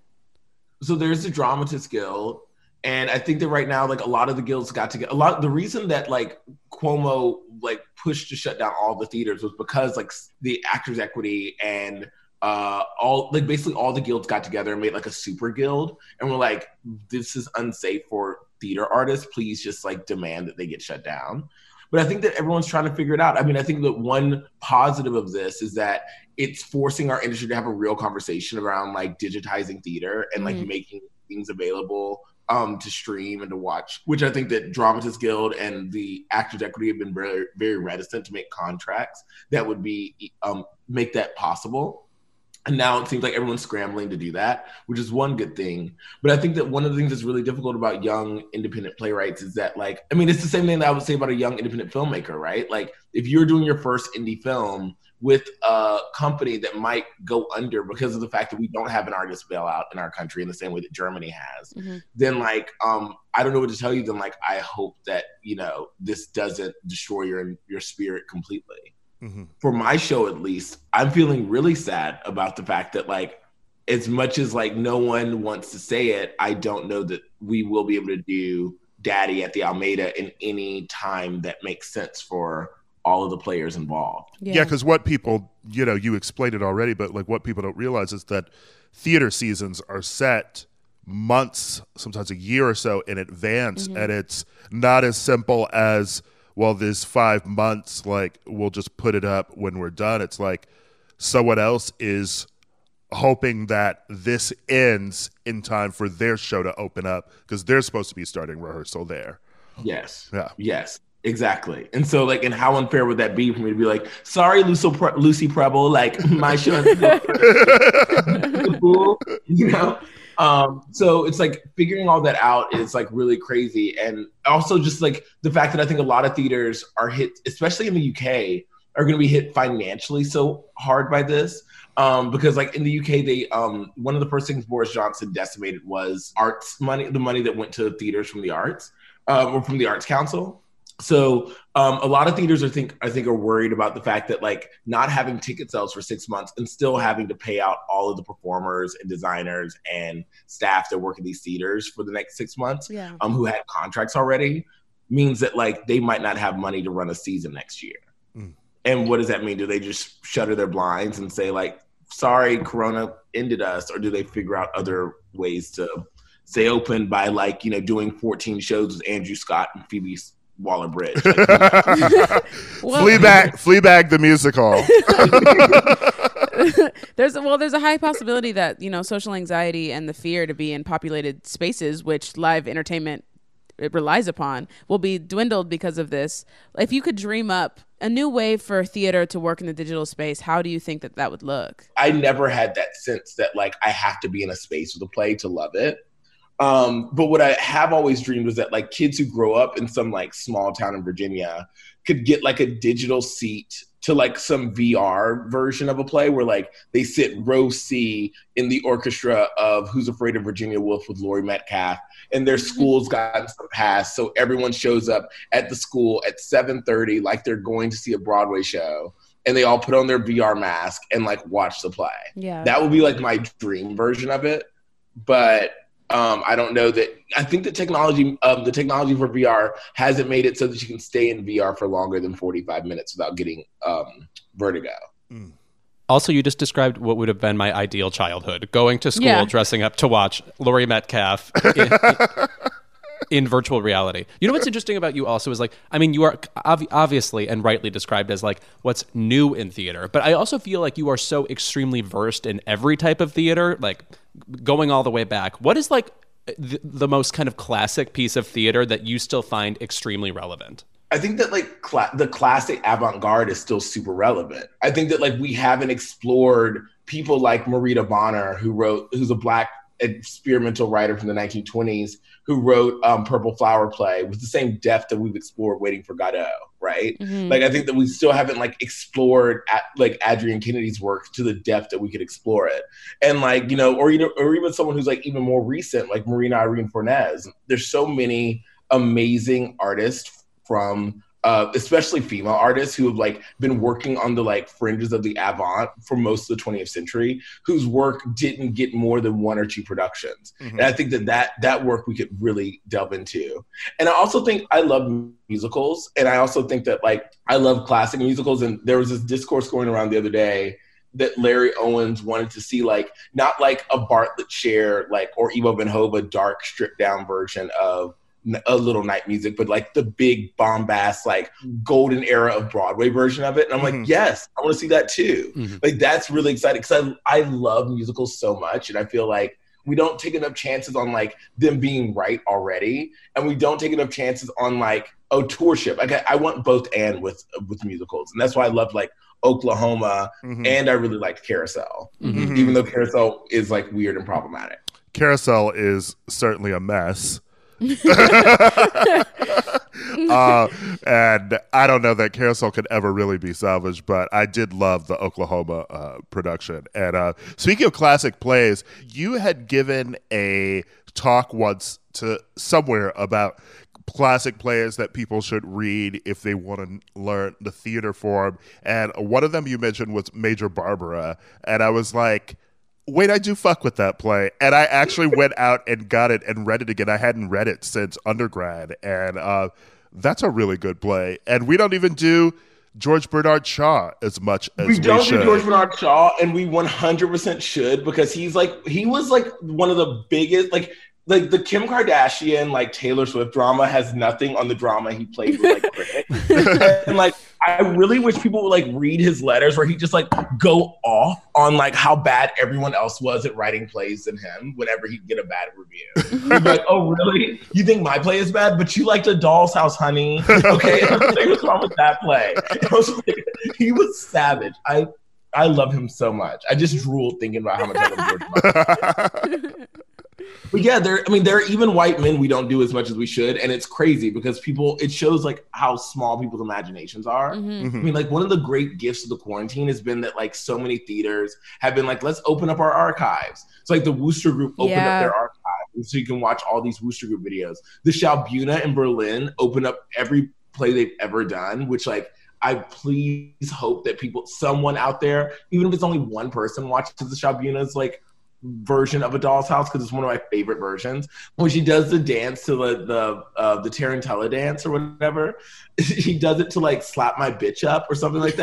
So there's the Dramatists Guild. And I think that right now, like a lot of the guilds got together. A lot, the reason that like Cuomo like pushed to shut down all the theaters was because like the Actors Equity and uh all like basically all the guilds got together and made like a super guild and we're like, this is unsafe for theater artists, please just like demand that they get shut down. But I think that everyone's trying to figure it out. I mean, I think that one positive of this is that it's forcing our industry to have a real conversation around like digitizing theater and like Mhm. making things available um to stream and to watch, which I think that Dramatists Guild and the Actors Equity have been very very reticent to make contracts that would be um make that possible. And now it seems like everyone's scrambling to do that, which is one good thing. But I think that one of the things that's really difficult about young independent playwrights is that, like, I mean, it's the same thing that I would say about a young independent filmmaker, right? Like, if you're doing your first indie film with a company that might go under because of the fact that we don't have an artist bailout in our country in the same way that Germany has, Mhm. then, like, um, I don't know what to tell you. Then, like, I hope that, you know, this doesn't destroy your your spirit completely. Mm-hmm. For my show, at least, I'm feeling really sad about the fact that, like, as much as like no one wants to say it, I don't know that we will be able to do Daddy at the Almeida in any time that makes sense for all of the players involved. Yeah, because what people, you know, you explained it already, but like what people don't realize is that theater seasons are set months, sometimes a year or so in advance. Mm-hmm. And it's not as simple as, well, there's five months, like we'll just put it up when we're done. It's like someone else is hoping that this ends in time for their show to open up because they're supposed to be starting rehearsal there. Yes. Yeah. Yes. Exactly. And so, like, and how unfair would that be for me to be like, sorry, Lucy, Pre- Lucy Preble, like, my show, you know? Um, so it's like figuring all that out is like really crazy. And also just like the fact that I think a lot of theaters are hit, especially in the U K, are going to be hit financially so hard by this. Um, because like in the U K, they um, one of the first things Boris Johnson decimated was arts money, the money that went to theaters from the arts, uh, or from the Arts Council. So um, a lot of theaters are think I think are worried about the fact that like not having ticket sales for six months and still having to pay out all of the performers and designers and staff that work in these theaters for the next six months, Yeah. um, who had contracts already, means that like they might not have money to run a season next year. Mm. And what does that mean? Do they just shutter their blinds and say like, sorry, Corona ended us, or do they figure out other ways to stay open by like, you know, doing fourteen shows with Andrew Scott and Phoebe Waller-Bridge? Like, Well- Fleabag, Fleabag the musical. there's well, there's a high possibility that, you know, social anxiety and the fear to be in populated spaces, which live entertainment it relies upon, will be dwindled because of this. If you could dream up a new way for theater to work in the digital space, how do you think that that would look? I never had that sense that like I have to be in a space with a play to love it. Um, but what I have always dreamed was that like kids who grow up in some like small town in Virginia could get like a digital seat to like some V R version of a play where like they sit row C in the orchestra of Who's Afraid of Virginia Woolf with Laurie Metcalf, and their school's gotten some pass, so everyone shows up at the school at seven thirty like they're going to see a Broadway show, and they all put on their V R mask and like watch the play. Yeah. That would be like my dream version of it. But um, I don't know that. I think the technology, um, the technology for V R hasn't made it so that you can stay in V R for longer than forty-five minutes without getting um, vertigo. Mm. Also, you just described what would have been my ideal childhood: going to school, Yeah. dressing up to watch Laurie Metcalf in, in virtual reality. You know what's interesting about you also is like, I mean, you are ob- obviously and rightly described as like what's new in theater, but I also feel like you are so extremely versed in every type of theater, like going all the way back. What is like the, the most kind of classic piece of theater that you still find extremely relevant? I think that like cla- the classic avant-garde is still super relevant. I think that like we haven't explored people like Marita Bonner, who wrote, who's a Black experimental writer from the nineteen twenties, who wrote um, Purple Flower Play with the same depth that we've explored Waiting for Godot, right? Mhm. Like I think that we still haven't like explored at, like Adrienne Kennedy's work to the depth that we could explore it. And like, you know, or, you know, or even someone who's like even more recent, like Marina Irene Fornés. There's so many amazing artists from uh, especially female artists who have like been working on the like fringes of the avant for most of the twentieth century, whose work didn't get more than one or two productions. Mhm. And I think that, that that work we could really delve into. And I also think I love musicals. And I also think that like I love classic musicals. And there was this discourse going around the other day that Larry Owens wanted to see like, not like a Bartlett Sher, like, or Ivo Van Hove dark stripped down version of A Little Night Music, but like the big bombast, like golden era of Broadway version of it. And I'm Mhm. like, yes, I want to see that too. Mhm. Like that's really exciting because I, I love musicals so much. And I feel like we don't take enough chances on like them being right already. And we don't take enough chances on like, oh, tourship. Like I, I want both and with, with musicals. And that's why I love like Oklahoma, Mhm. and I really liked Carousel, Mhm. even though Carousel is like weird and problematic. Carousel is certainly a mess. uh, and I don't know that Carousel could ever really be salvaged, but I did love the Oklahoma uh, production. And uh, speaking of classic plays, you had given a talk once to somewhere about classic plays that people should read if they want to learn the theater form. And one of them you mentioned was Major Barbara. And I was like, wait, I do fuck with that play. And I actually went out and got it and read it again. I hadn't read it since undergrad. And uh, that's a really good play. And we don't even do George Bernard Shaw as much as we, we don't should. do George Bernard Shaw, and we one hundred percent should, because he's like he was like one of the biggest like like the Kim Kardashian like Taylor Swift drama has nothing on the drama he played with like critics. And like I really wish people would like read his letters where he just like go off on like how bad everyone else was at writing plays than him whenever he'd get a bad review. He'd be like, oh really? You think my play is bad? But you liked A Doll's House, honey. Okay, and I was like, what's wrong with that play? I was like, he was savage. I I love him so much. I just drooled thinking about how much I love George Bernard. But yeah, there. I mean, there are even white men we don't do as much as we should, and it's crazy because people. It shows like how small people's imaginations are. Mm-hmm. Mhm. I mean, like one of the great gifts of the quarantine has been that like so many theaters have been like, let's open up our archives. So like the Wooster Group opened Yeah. up their archive, so you can watch all these Wooster Group videos. The Schaubühne in Berlin opened up every play they've ever done, which like. I please hope that people, someone out there, even if it's only one person, watches the Schaubühne's like version of A Doll's House, because it's one of my favorite versions. When she does the dance to the the uh, the Tarantella dance or whatever, she does it to like slap my bitch up or something like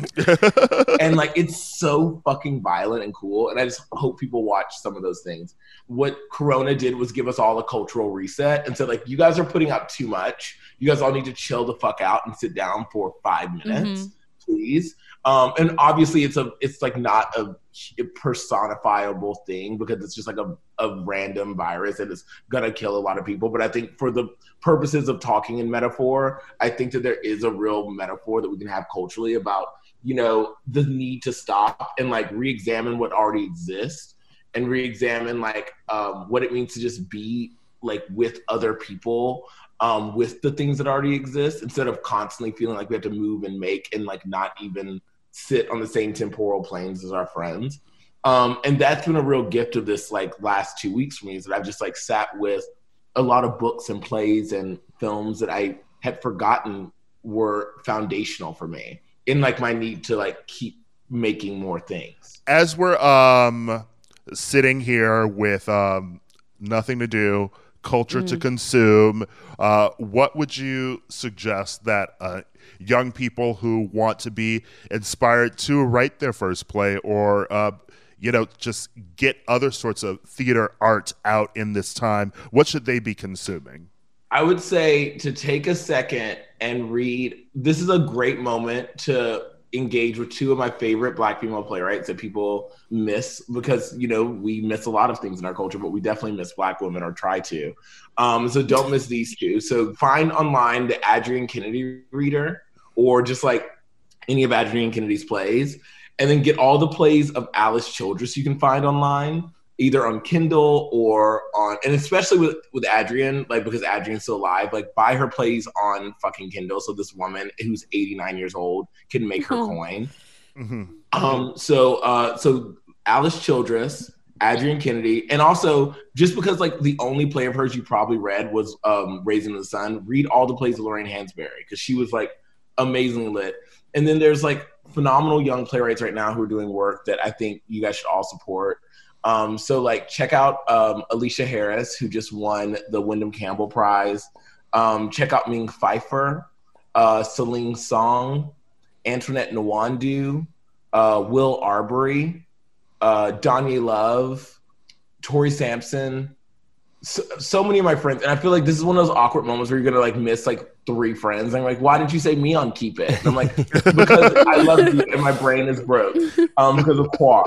that. And like it's so fucking violent and cool. And I just hope people watch some of those things. What Corona did was give us all a cultural reset and said like, you guys are putting out too much. You guys all need to chill the fuck out and sit down for five minutes, Mhm. please. Um, and obviously it's a, it's like not a, a personifiable thing because it's just like a, a random virus that is gonna kill a lot of people. But I think for the purposes of talking in metaphor, I think that there is a real metaphor that we can have culturally about, you know, the need to stop and like re-examine what already exists and re-examine like um, what it means to just be like with other people. Um, with the things that already exist, instead of constantly feeling like we have to move and make and like not even sit on the same temporal planes as our friends. Um, and that's been a real gift of this like last two weeks for me, is that I've just like sat with a lot of books and plays and films that I had forgotten were foundational for me in like my need to like keep making more things. As we're um sitting here with um nothing to do, culture to consume, uh, what would you suggest that uh, young people who want to be inspired to write their first play or, uh, you know, just get other sorts of theater art out in this time, what should they be consuming? I would say to take a second and read. This is a great moment to engage with two of my favorite Black female playwrights that people miss because, you know, we miss a lot of things in our culture, but we definitely miss Black women or try to. Um, so don't miss these two. So find online the Adrienne Kennedy Reader or just like any of Adrienne Kennedy's plays, and then get all the plays of Alice Childress you can find online, either on Kindle or on, and especially with, with Adrienne, like because Adrienne's still alive, like buy her plays on fucking Kindle so this woman who's eighty-nine years old can make her Oh. coin. Mm-hmm. Um, so, uh, so Alice Childress, Adrienne Kennedy, and also just because like the only play of hers you probably read was um, Raising the Sun, read all the plays of Lorraine Hansberry because she was like amazingly lit. And then there's like phenomenal young playwrights right now who are doing work that I think you guys should all support. Um, so like check out um, Alicia Harris, who just won the Wyndham Campbell Prize. Um, check out Ming Pfeiffer, uh, Celine Song, Antoinette Nwandu, uh, Will Arbery, uh, Danye Love, Tori Sampson. So, so many of my friends, and I feel like this is one of those awkward moments where you're gonna like miss like three friends. I'm like, why didn't you say me on Keep It? And I'm like, because I love you and my brain is broke um, because of Quar.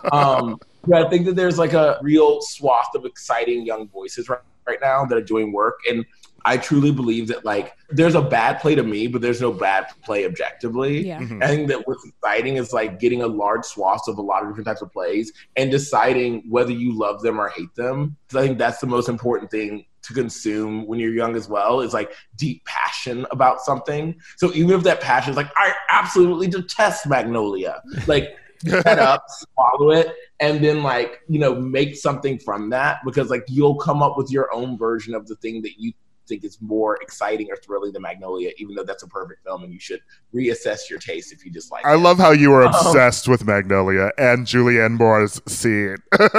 Um, but I think that there's like a real swath of exciting young voices right, right now that are doing work, and I truly believe that like there's a bad play to me, but there's no bad play objectively. Yeah. Mhm. I think that what's exciting is like getting a large swath of a lot of different types of plays and deciding whether you love them or hate them. Because I think that's the most important thing to consume when you're young as well, is like deep passion about something. So even if that passion is like, I absolutely detest Magnolia, like head up, swallow it, and then like, you know, make something from that, because like you'll come up with your own version of the thing that you think is more exciting or thrilling than Magnolia, even though that's a perfect film and you should reassess your taste if you dislike I it. love how you were Um, obsessed with Magnolia and Julianne Moore's scene.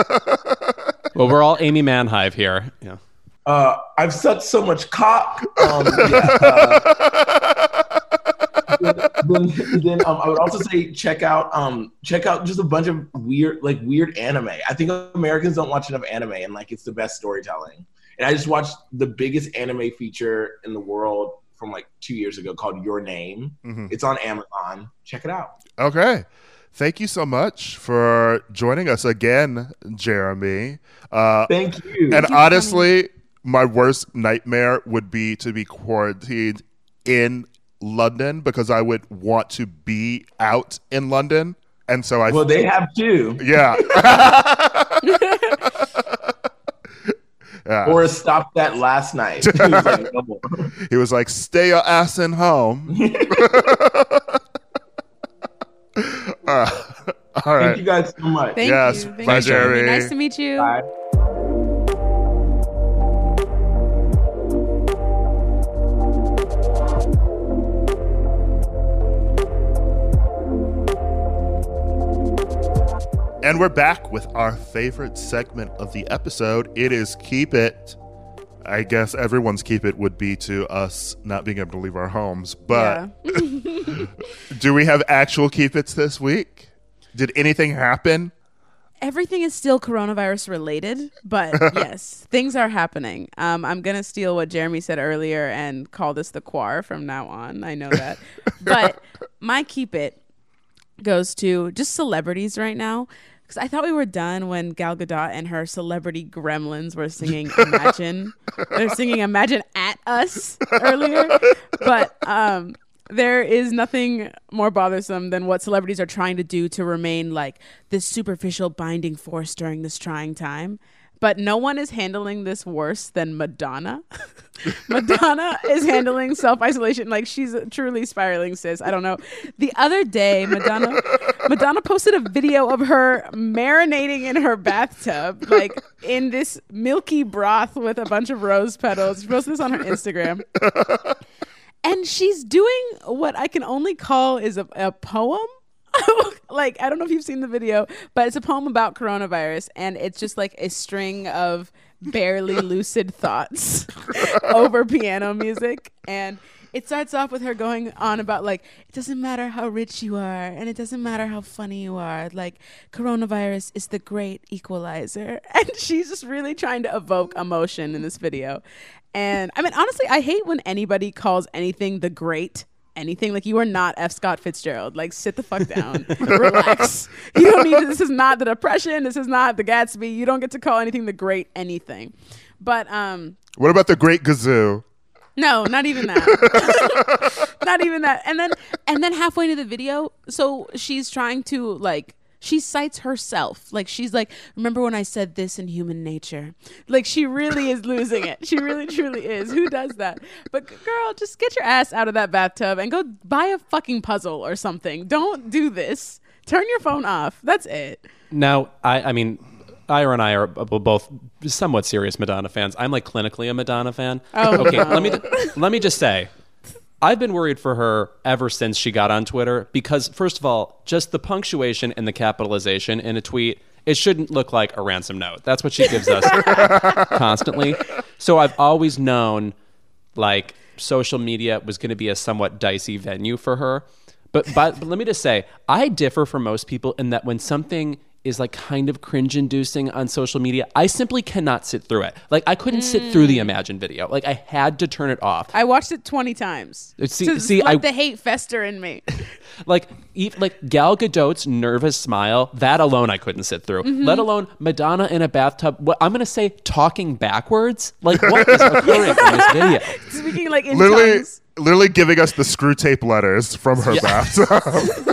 Well, we're all Amy Manhive here. Yeah. Uh, I've sucked so much cock. Um, yeah, uh, then, then um, I would also say check out um check out just a bunch of weird like weird anime. I think Americans don't watch enough anime, and like it's the best storytelling. And I just watched the biggest anime feature in the world from like two years ago called Your Name. Mm-hmm. It's on Amazon. Check it out. Okay. Thank you so much for joining us again, Jeremy. Uh, Thank you. And Thank honestly, you my worst nightmare would be to be quarantined in London because I would want to be out in London. And so I. Well, they have too. Yeah. Yeah. Or stop that last night. He was like, no more. He was like, stay your ass in home. uh, all right. Thank you guys so much. Thank yes, you. Thank bye, you, Jeremy. Nice to meet you. Bye. And we're back with our favorite segment of the episode. It is Keep It. I guess everyone's Keep It would be to us not being able to leave our homes. But Yeah. do we have actual Keep It's this week? Did anything happen? Everything is still coronavirus related, but yes, things are happening. Um, I'm going to steal what Jeremy said earlier and call this the Quar from now on. I know that. But my Keep It goes to just celebrities right now. Because I thought we were done when Gal Gadot and her celebrity gremlins were singing Imagine. They're singing Imagine at us earlier. But um, there is nothing more bothersome than what celebrities are trying to do to remain like this superficial binding force during this trying time. But no one is handling this worse than Madonna. Madonna is handling self-isolation like she's truly spiraling, sis. I don't know. The other day, Madonna Madonna posted a video of her marinating in her bathtub, like in this milky broth with a bunch of rose petals. She posted this on her Instagram. And she's doing what I can only call is a, a poem. Like, I don't know if you've seen the video, but it's a poem about coronavirus, and it's just like a string of barely lucid thoughts over piano music. And it starts off with her going on about like, it doesn't matter how rich you are, and it doesn't matter how funny you are, like coronavirus is the great equalizer. And she's just really trying to evoke emotion in this video. And I mean, honestly, I hate when anybody calls anything the great anything. Like, you are not F. Scott Fitzgerald. Like, sit the fuck down. Relax. You don't need to, this is not the Depression. This is not the Gatsby. You don't get to call anything the great anything. But um what about the Great Gazoo? No, not even that. Not even that. And then and then halfway into the video, so she's trying to like she cites herself. Like, she's like, remember when I said this in Human Nature? Like, she really is losing it. She really, truly is. Who does that? But girl, just get your ass out of that bathtub and go buy a fucking puzzle or something. Don't do this. Turn your phone off. That's it. Now, I, I mean, Ira and I are both somewhat serious Madonna fans. I'm like clinically a Madonna fan. Oh, okay, no. let me let me just say, I've been worried for her ever since she got on Twitter because, first of all, just the punctuation and the capitalization in a tweet, it shouldn't look like a ransom note. That's what she gives us constantly. So I've always known, like, social media was going to be a somewhat dicey venue for her. But, but but let me just say, I differ from most people in that when something is like kind of cringe-inducing on social media, I simply cannot sit through it. Like, I couldn't mm. sit through the Imagine video. Like, I had to turn it off. I watched it twenty times. See, to see, let I, the hate fester in me. Like, even, like Gal Gadot's nervous smile, that alone I couldn't sit through. Mm-hmm. Let alone Madonna in a bathtub. What I'm gonna say, talking backwards. Like, what is occurring in this video? Speaking like in literally, tongues. literally giving us the screw tape letters from her Yeah. bathtub.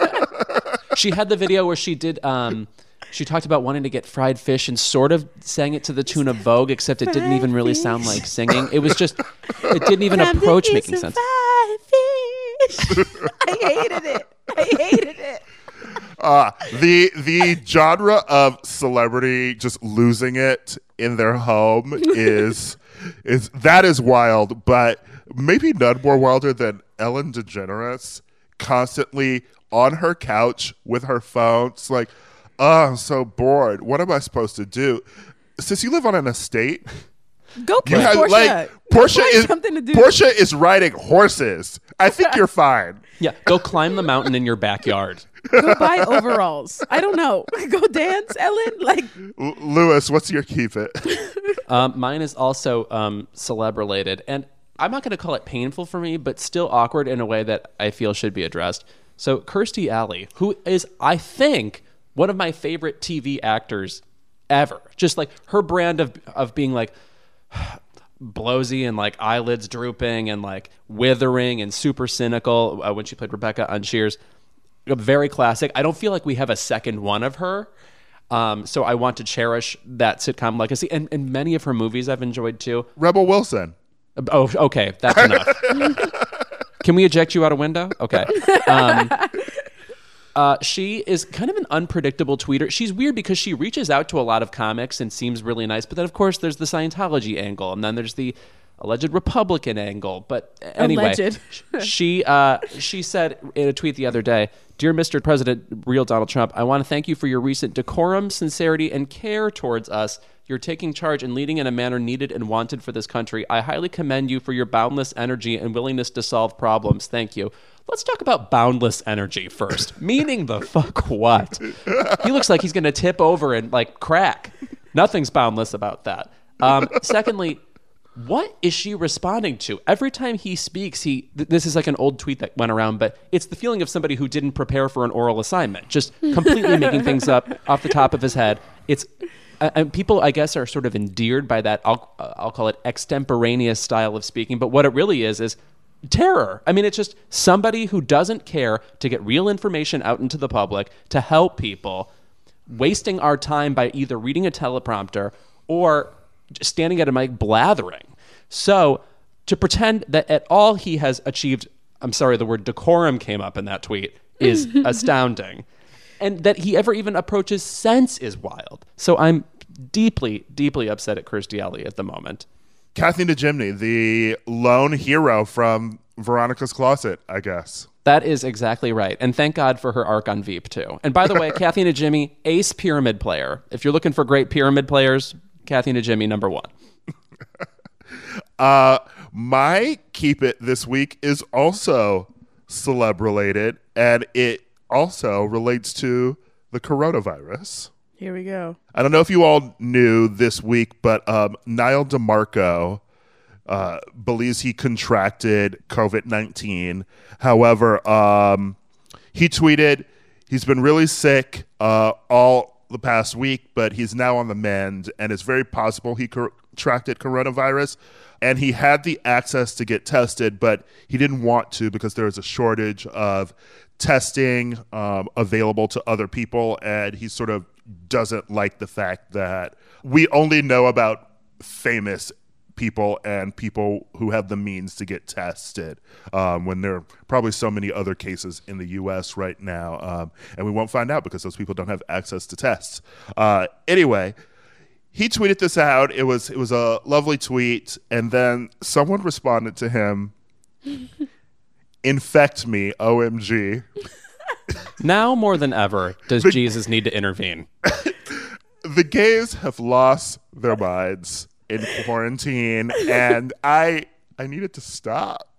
She had the video where she did. Um, she talked about wanting to get fried fish and sort of sang it to the tune of Vogue, except it didn't even really sound like singing. It was just. It didn't even Time to approach eat making some sense. fried fish. I hated it. I hated it. Uh, the the genre of celebrity just losing it in their home is is that is wild, but maybe none more wilder than Ellen DeGeneres constantly on her couch with her phone. It's like, oh, I'm so bored. What am I supposed to do? Since you live on an estate, Go You push have Portia. like Go Portia find is something to do. Portia is riding horses. I think you're fine. Yeah, go climb the mountain in your backyard. Go buy overalls. I don't know. Go dance, Ellen. Like L- Lewis, what's your keep it? Um, mine is also um, celeb related, and I'm not going to call it painful for me, but still awkward in a way that I feel should be addressed. So Kirstie Alley, who is, I think, one of my favorite T V actors ever. Just like her brand of of being like blowsy and like eyelids drooping and like withering and super cynical uh, when she played Rebecca on Cheers. Very classic. I don't feel like we have a second one of her. Um, so I want to cherish that sitcom legacy. And, and many of her movies I've enjoyed too. Rebel Wilson. Oh, okay. That's enough. Can we eject you out a window? Okay. Um, uh, she is kind of an unpredictable tweeter. She's weird because she reaches out to a lot of comics and seems really nice. But then, of course, there's the Scientology angle. And then there's the alleged Republican angle. But anyway, Alleged. she uh, she said in a tweet the other day, "Dear Mister President, real Donald Trump, I want to thank you for your recent decorum, sincerity, and care towards us. You're taking charge and leading in a manner needed and wanted for this country. I highly commend you for your boundless energy and willingness to solve problems. Thank you." Let's talk about boundless energy first. Meaning the fuck what? He looks like he's going to tip over and like crack. Nothing's boundless about that. Um, secondly, what is she responding to? Every time he speaks, he th- this is like an old tweet that went around, but it's the feeling of somebody who didn't prepare for an oral assignment, just completely making things up off the top of his head. It's uh, and people, I guess, are sort of endeared by that. I'll uh, I'll call it extemporaneous style of speaking, but what it really is is terror. I mean, it's just somebody who doesn't care to get real information out into the public to help people, wasting our time by either reading a teleprompter or just standing at a mic blathering. So to pretend that at all he has achieved, I'm sorry, the word decorum came up in that tweet, is astounding. And that he ever even approaches sense is wild. So I'm deeply, deeply upset at Kirstie Alley at the moment. Kathy Najimy, the lone hero from Veronica's Closet, I guess. That is exactly right. And thank God for her arc on Veep, too. And by the way, Kathy Najimy, ace pyramid player. If you're looking for great pyramid players, Kathy Najimy, number one. uh, my keep it this week is also celeb related, and it also relates to the coronavirus. Here we go. I don't know if you all knew this week, but um, Niall DeMarco uh, believes he contracted COVID nineteen. However, um, he tweeted he's been really sick uh, all the past week, but he's now on the mend, and it's very possible he contracted coronavirus. And he had the access to get tested, but he didn't want to because there was a shortage of testing um, available to other people, and he sort of doesn't like the fact that we only know about famous people and people who have the means to get tested um, when there are probably so many other cases in the U S right now. Um, and we won't find out because those people don't have access to tests. Uh, anyway, he tweeted this out. It was, it was a lovely tweet. And then someone responded to him, "Infect me, O M G." Now more than ever does the, Jesus need to intervene. The gays have lost their minds in quarantine, and I I need it to stop.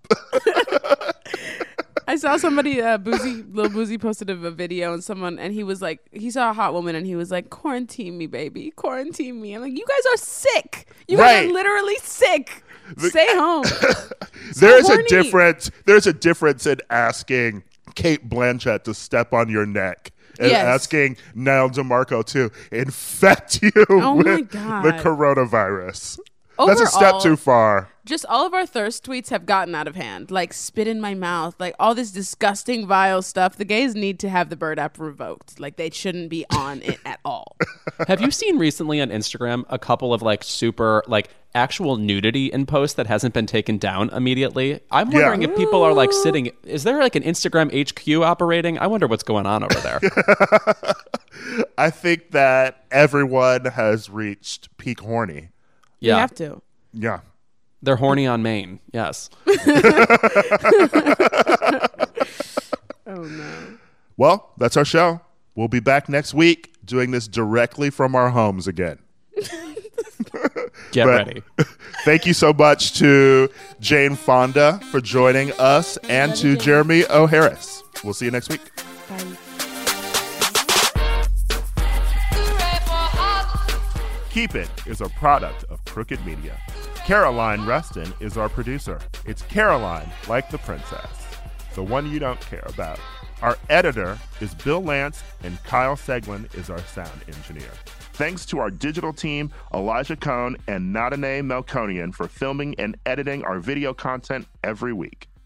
I saw somebody, uh, Boozy, Lil Boozy posted a, a video, and someone, and he was like, he saw a hot woman, and he was like, "Quarantine me, baby, quarantine me." I'm like, you guys are sick. You guys right. are literally sick. The, Stay home. There's so a difference. There's a difference in asking Kate Blanchett to step on your neck and yes. asking Niall DeMarco to infect you oh with my God. the coronavirus. Overall, that's a step too far. Just all of our thirst tweets have gotten out of hand. Like spit in my mouth, like all this disgusting, vile stuff. The gays need to have the Bird app revoked. Like they shouldn't be on it at all. Have you seen recently on Instagram a couple of like super like actual nudity in posts that hasn't been taken down immediately? I'm wondering yeah. if people are like sitting. Is there like an Instagram H Q operating? I wonder what's going on over there. I think that everyone has reached peak horny. Yeah. You have to. Yeah. They're horny on Maine. Yes. Oh, no. Well, that's our show. We'll be back next week doing this directly from our homes again. Get But ready. Thank you so much to Jane Fonda for joining us and to Jeremy O. Harris. We'll see you next week. Bye. Keep It is a product of Crooked Media. Caroline Reston is our producer. It's Caroline, like the princess, the one you don't care about. Our editor is Bill Lance, and Kyle Seglin is our sound engineer. Thanks to our digital team, Elijah Cohn and Nadine Melkonian, for filming and editing our video content every week.